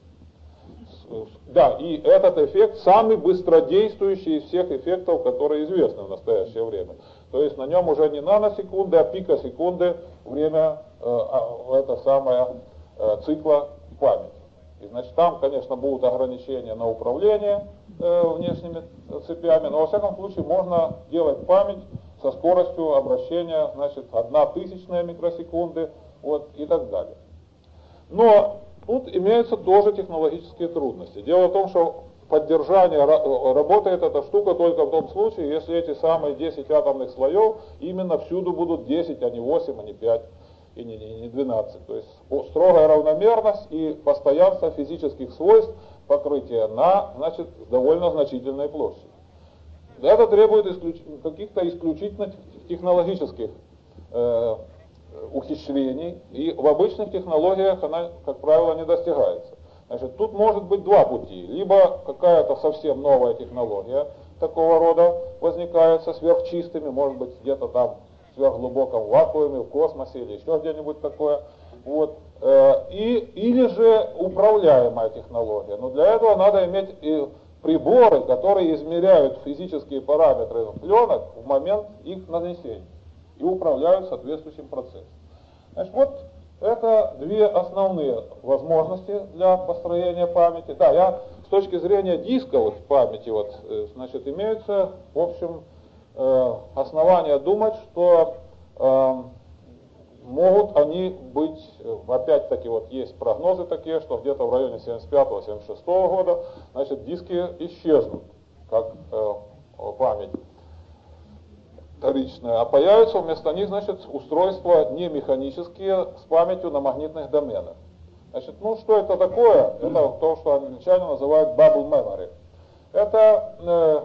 Да, и этот эффект самый быстродействующий из всех эффектов, которые известны в настоящее время. То есть на нем уже не наносекунды, а пикосекунды время э, это самое э, цикла памяти. И, значит, там, конечно, будут ограничения на управление э, внешними цепями, но во всяком случае можно делать память со скоростью обращения, значит, одна тысячная микросекунды, вот, и так далее. Но тут имеются тоже технологические трудности. Дело в том, что поддержание, работает эта штука только в том случае, если эти самые десять атомных слоев именно всюду будут десять, а не восемь, а не пять, и не, не, не двенадцать. То есть строгая равномерность и постоянство физических свойств покрытия на, значит, довольно значительной площади. Это требует исключ... каких-то исключительно технологических э, ухищрений, и в обычных технологиях она, как правило, не достигается. Значит, тут может быть два пути. Либо какая-то совсем новая технология такого рода возникает со сверхчистыми, может быть, где-то там в сверхглубоком вакууме, в космосе или еще где-нибудь такое. Вот. И, или же управляемая технология. Но для этого надо иметь и приборы, которые измеряют физические параметры пленок в момент их нанесения и управляют соответствующим процессом. Значит, вот это две основные возможности для построения памяти. Да, я с точки зрения дисковых памяти, вот, значит, имеются, в общем, э, основания думать, что э, могут они быть, опять-таки вот есть прогнозы такие, что где-то в районе семьдесят пятого — семьдесят шестого года, значит, диски исчезнут, как э, память вторичная, а появятся вместо них, значит, устройства не механические с памятью на магнитных доменах. Значит, ну что это такое? Это то, что англичане называют bubble memory. Это, э,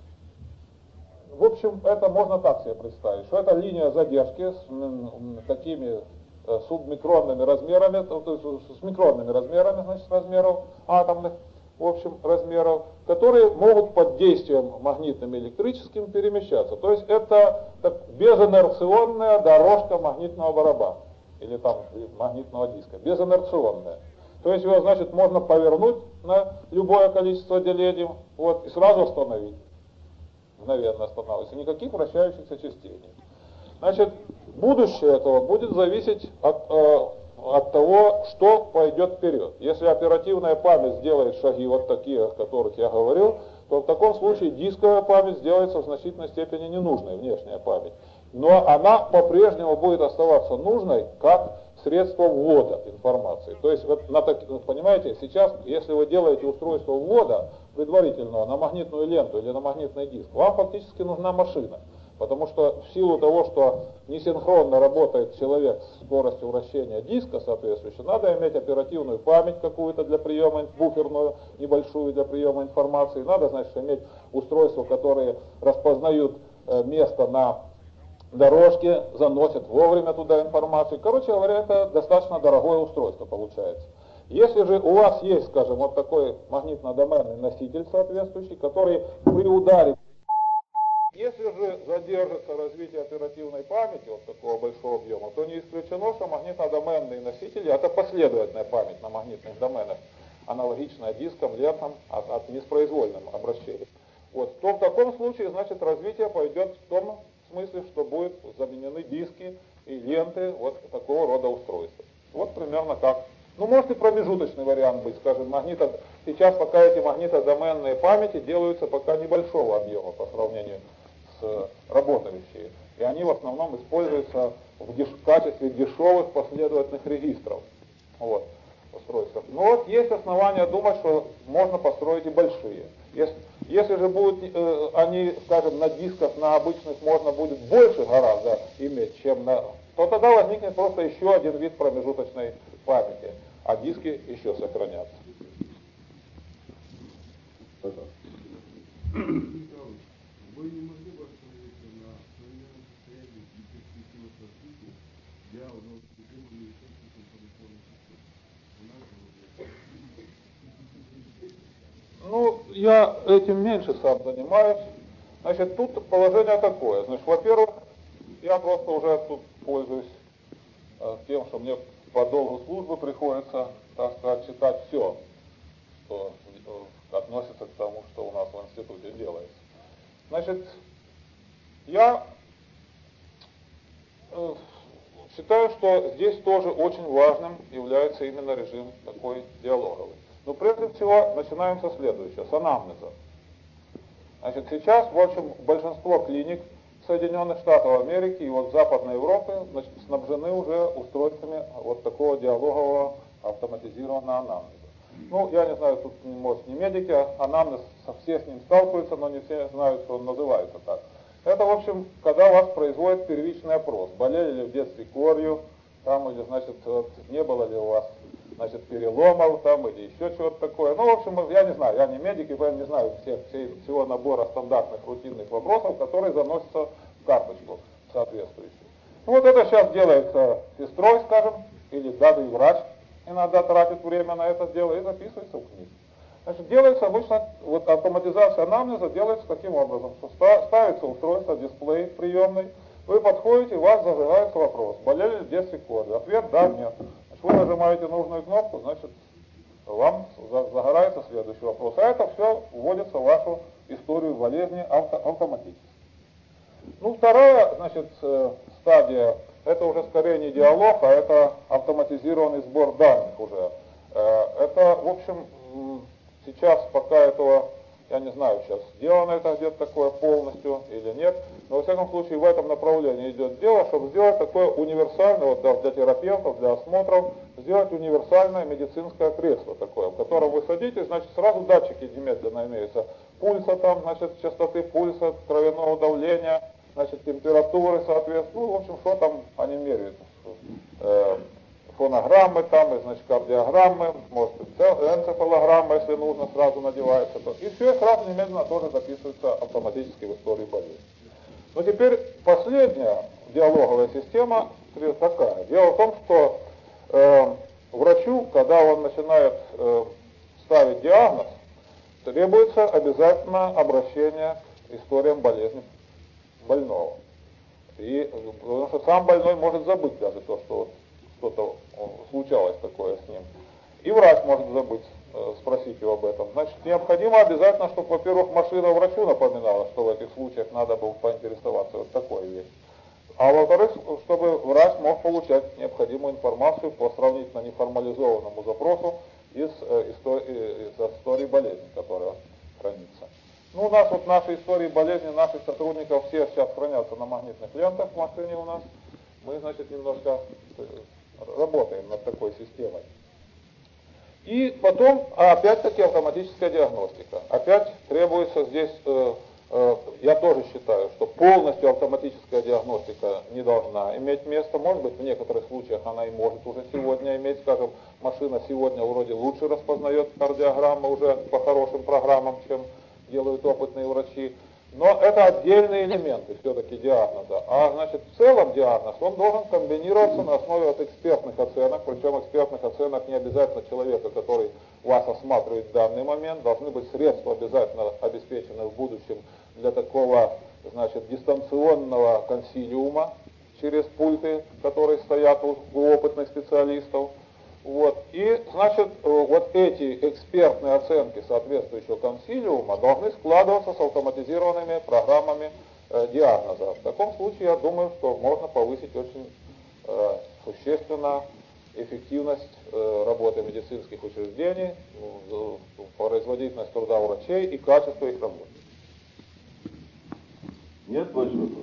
в общем, это можно так себе представить, что это линия задержки с м, такими э, субмикронными размерами, то есть с микронными размерами, значит, размеров атомных, в общем, размеров, которые могут под действием магнитным и электрическим перемещаться. То есть это так, безинерционная дорожка магнитного барабана или там магнитного диска, безинерционная. То есть его, значит, можно повернуть на любое количество делений, вот, и сразу остановить. Мгновенно останавливается. Никаких вращающихся частей. Значит, будущее этого будет зависеть от, э, от того, что пойдет вперед. Если оперативная память сделает шаги вот такие, о которых я говорил, то в таком случае дисковая память сделается в значительной степени ненужной, внешняя память. Но она по-прежнему будет оставаться нужной как средство ввода информации. То есть, вот на так, понимаете, сейчас, если вы делаете устройство ввода предварительного на магнитную ленту или на магнитный диск, вам фактически нужна машина. Потому что в силу того, что несинхронно работает человек с скоростью вращения диска соответствующей, надо иметь оперативную память какую-то для приема, буферную, небольшую для приема информации. Надо, значит, иметь устройства, которые распознают э, место на дорожке, заносят вовремя туда информацию. Короче говоря, это достаточно дорогое устройство получается. Если же у вас есть, скажем, вот такой магнитно-доменный носитель соответствующий, который при ударе, если же задержится развитие оперативной памяти вот такого большого объема, то не исключено, что магнитно-доменные носители, это последовательная память на магнитных доменах, аналогичная дискам, лентам от, от неспроизвольным обращением. Вот, то в таком случае, значит, развитие пойдет в том смысле, что будут заменены диски и ленты вот такого рода устройств. Вот примерно как. Ну, может и промежуточный вариант быть, скажем, магнито... Сейчас пока эти магнитодоменные памяти делаются пока небольшого объема по сравнению с работающими. И они в основном используются в, деш... в качестве дешевых последовательных регистров. Вот, устройств. Но вот есть основания думать, что можно построить и большие. Если, если же будут э, они, скажем, на дисках, на обычных можно будет больше гораздо иметь, чем на... то тогда возникнет просто еще один вид промежуточной памяти, а диски еще сохранятся. Пожалуйста. Вы не могли бы остановиться на современном состоянии и перспективах развития для одного системы медицинских информационных систем? Ну, я этим меньше сам занимаюсь. Значит, тут положение такое. Значит, во-первых, я просто уже тут пользуюсь э, тем, что мне по долгу службы приходится, так сказать, читать все, что э, относится к тому, что у нас в институте делается. Значит, я э, считаю, что здесь тоже очень важным является именно режим такой диалоговый. Но прежде всего начинаем со следующего, с анамнеза. Значит, сейчас, в общем, большинство клиник Соединенных Штатов Америки и вот Западной Европы, значит, снабжены уже устройствами вот такого диалогового автоматизированного анамнеза. Ну, я не знаю, тут, может, не медики, а анамнез, все с ним сталкиваются, но не все знают, что он называется так. Это, в общем, когда вас производит первичный опрос. Болели ли в детстве корью, там, или, значит, вот, не было ли у вас, значит, переломов там, или еще чего-то такое. Ну, в общем, я не знаю, я не медик, и я не знаю всех, всего набора стандартных рутинных вопросов, которые заносятся в карточку соответствующую. Ну, вот это сейчас делается сестрой, скажем, или даже и врач иногда тратит время на это дело и записывается в книгу. Значит, делается обычно, вот автоматизация анамнеза делается таким образом, что ставится устройство, дисплей приемный, вы подходите, у вас зажигается вопрос, болели ли в детстве корью? Ответ да, нет. Значит, вы нажимаете нужную кнопку, значит, вам загорается следующий вопрос. А это все вводится в вашу историю болезни авто, автоматически. Ну, вторая, значит, стадия, это уже скорее не диалог, а это автоматизированный сбор данных уже. Это, в общем, сейчас пока этого Я не знаю, сейчас сделано это где-то такое полностью или нет, но во всяком случае в этом направлении идет дело, чтобы сделать такое универсальное, вот для терапевтов, для осмотров, сделать универсальное медицинское кресло такое, в котором вы садитесь, значит, сразу датчики немедленно имеются, пульса там, значит, частоты пульса, кровяного давления, значит, температуры, соответственно, ну, в общем, что там они меряют, э, фонограммы там, и, значит, кардиограммы, может, энцефалограмма, если нужно, сразу надевается. То, и все сразу немедленно тоже записывается автоматически в истории болезни. Но теперь последняя диалоговая система такая. Дело в том, что э, врачу, когда он начинает э, ставить диагноз, требуется обязательно обращение к историям болезни больного. И, потому что сам больной может забыть даже то, что вот что-то случалось такое с ним. И врач может забыть, э, спросить его об этом. Значит, необходимо обязательно, чтобы, во-первых, машина врачу напоминала, что в этих случаях надо было поинтересоваться, вот такой вещь. А во-вторых, чтобы врач мог получать необходимую информацию по сравнительно неформализованному запросу из, э, истории, из истории болезни, которая хранится. Ну, у нас вот наши истории болезни наших сотрудников все сейчас хранятся на магнитных лентах в машине у нас. Мы, значит, немножко работаем над такой системой. И потом, а опять-таки, автоматическая диагностика. Опять требуется здесь, э, э, я тоже считаю, что полностью автоматическая диагностика не должна иметь место. Может быть, в некоторых случаях она и может уже сегодня иметь. Скажем, машина сегодня вроде лучше распознает кардиограммы уже по хорошим программам, чем делают опытные врачи. Но это отдельные элементы все-таки диагноза. А значит, в целом диагноз, он должен комбинироваться на основе вот экспертных оценок, причем экспертных оценок не обязательно человека, который вас осматривает в данный момент, должны быть средства обязательно обеспечены в будущем для такого, значит, дистанционного консилиума через пульты, которые стоят у, у опытных специалистов. Вот. И, значит, вот эти экспертные оценки соответствующего консилиума должны складываться с автоматизированными программами э, диагноза. В таком случае, я думаю, что можно повысить очень э, существенно эффективность э, работы медицинских учреждений, э, производительность труда врачей и качество их работы. Нет больше вопросов?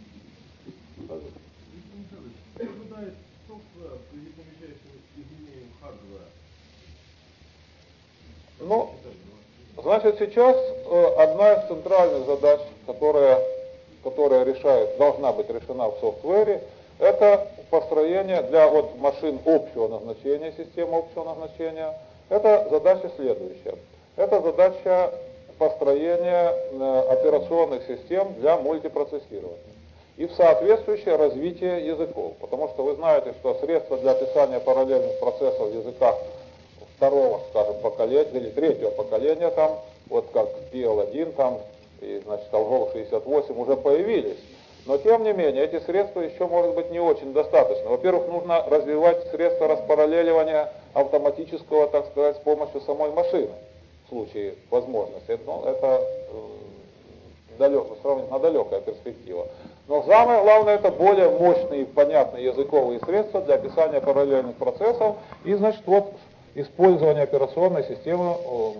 Ну, значит, сейчас э, одна из центральных задач, которая, которая решает, должна быть решена в софтвере, это построение для вот, машин общего назначения, системы общего назначения. Это задача следующая. Это задача построения э, операционных систем для мультипроцессирования и в соответствующее развитие языков. Потому что вы знаете, что средства для описания параллельных процессов в языках второго, скажем, поколения, или третьего поколения, там, вот как пи эл один, там, и, значит, Алгол шестьдесят восемь уже появились. Но, тем не менее, эти средства еще, может быть, не очень достаточно. Во-первых, нужно развивать средства распараллеливания автоматического, так сказать, с помощью самой машины, в случае возможности. Ну, это э, далек, сравнительно далекая перспектива. Но самое главное, это более мощные и понятные языковые средства для описания параллельных процессов. И, значит, вот использование операционной системы,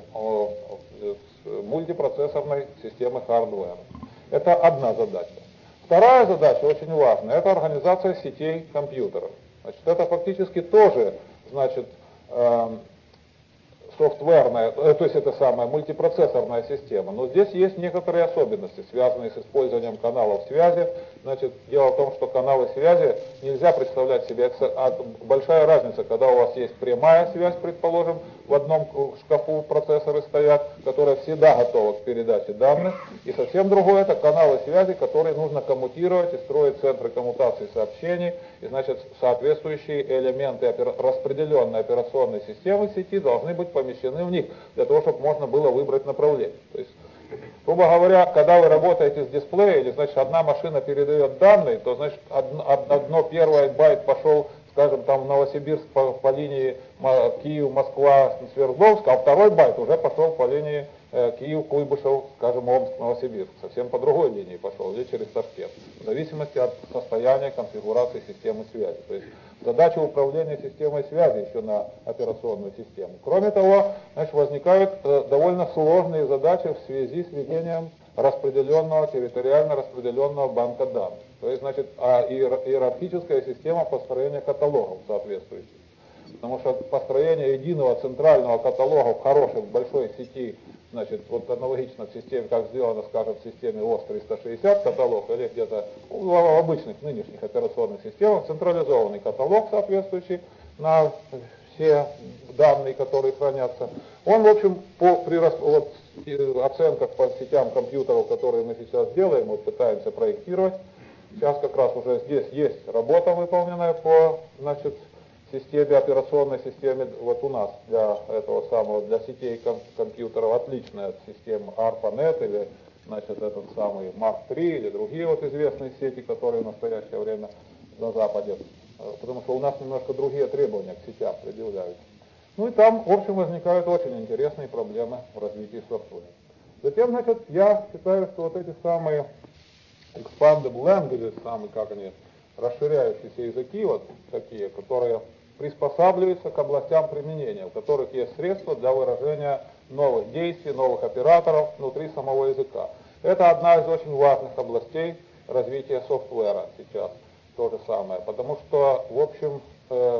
мультипроцессорной системы хардвера. Это одна задача. Вторая задача, очень важная, это организация сетей компьютеров. Значит, это фактически тоже, значит, э, софтверная, то есть это самая мультипроцессорная система. Но здесь есть некоторые особенности, связанные с использованием каналов связи. Значит, дело в том, что каналы связи нельзя представлять себе, большая разница, когда у вас есть прямая связь, предположим, в одном шкафу процессоры стоят, которые всегда готовы к передаче данных, и совсем другое это каналы связи, которые нужно коммутировать и строить центры коммутации сообщений, и значит соответствующие элементы опера- распределенной операционной системы сети должны быть помещены в них, для того, чтобы можно было выбрать направление. То есть, грубо говоря, когда вы работаете с дисплеем, или значит одна машина передает данные, то значит одно, одно первое байт пошел, скажем, там в Новосибирск по, по линии Киев, Москва, Свердловск, а второй байт уже пошел по линии э, Киев, Куйбышев, скажем, Омск, Новосибирск. Совсем по другой линии пошел, или через Ташкент, в зависимости от состояния конфигурации системы связи. То есть задачи управления системой связи еще на операционную систему. Кроме того, значит, возникают э, довольно сложные задачи в связи с ведением распределенного, территориально распределенного банка данных. То есть, значит, а иерархическая система построения каталогов соответствующих. Потому что построение единого центрального каталога в хорошей, в большой сети, значит, вот аналогично к системе, как сделано, скажем, в системе о эс триста шестьдесят каталог, или где-то в обычных нынешних операционных системах, централизованный каталог соответствующий на все данные, которые хранятся. Он, в общем, по при вот, оценках по сетям компьютеров, которые мы сейчас делаем, вот пытаемся проектировать, сейчас как раз уже здесь есть работа, выполненная по, значит, системе, операционной системе, вот у нас для этого самого, для сетей ком компьютеров, отличная от системы арпанет или, значит, этот самый марк три или другие вот известные сети, которые в настоящее время на Западе, потому что у нас немножко другие требования к сетям предъявляются. Ну и там, в общем, возникают очень интересные проблемы в развитии софтвера. Затем, значит, я считаю, что вот эти самые expandable languages, самые, как они, расширяющиеся языки, вот такие, которые приспосабливаются к областям применения, в которых есть средства для выражения новых действий, новых операторов внутри самого языка. Это одна из очень важных областей развития софтвера сейчас, то же самое, потому что, в общем, э,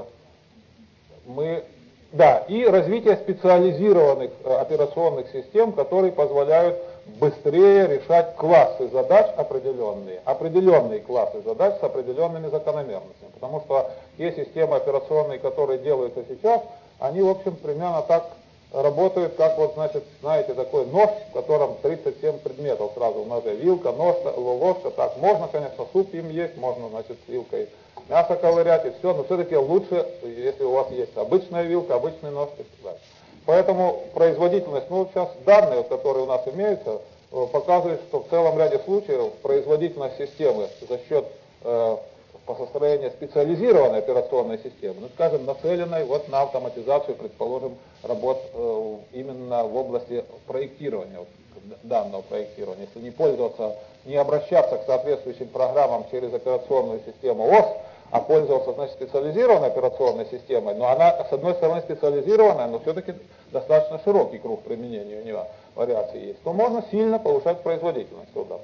мы... Да, и развитие специализированных э, операционных систем, которые позволяют быстрее решать классы задач определенные, определенные классы задач с определенными закономерностями. Потому что те системы операционные, которые делаются сейчас, они, в общем, примерно так работают, как вот, значит, знаете, такой нож, в котором тридцать семь предметов сразу в ноже. Вилка, нож, ложка, так, можно, конечно, суп им есть, можно, значит, вилкой мясо ковырять и все, но все-таки лучше, если у вас есть обычная вилка, обычный нож и так далее. Поэтому производительность, ну, сейчас данные, которые у нас имеются, показывают, что в целом ряде случаев производительность системы за счет э, построения специализированной операционной системы, ну, скажем, нацеленной вот на автоматизацию, предположим, работ э, именно в области проектирования, данного проектирования. Если не пользоваться, не обращаться к соответствующим программам через операционную систему о эс, а пользовался, значит, специализированной операционной системой, но она, с одной стороны, специализированная, но все-таки достаточно широкий круг применения у нее, вариации есть, то можно сильно повышать производительность труда.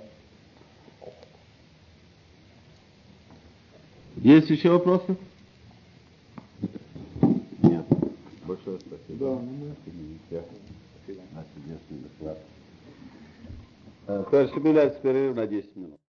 Есть еще вопросы? Нет. Большое спасибо. Да, ну мы... Спасибо. Товарищ, объявляется перерыв на десять минут.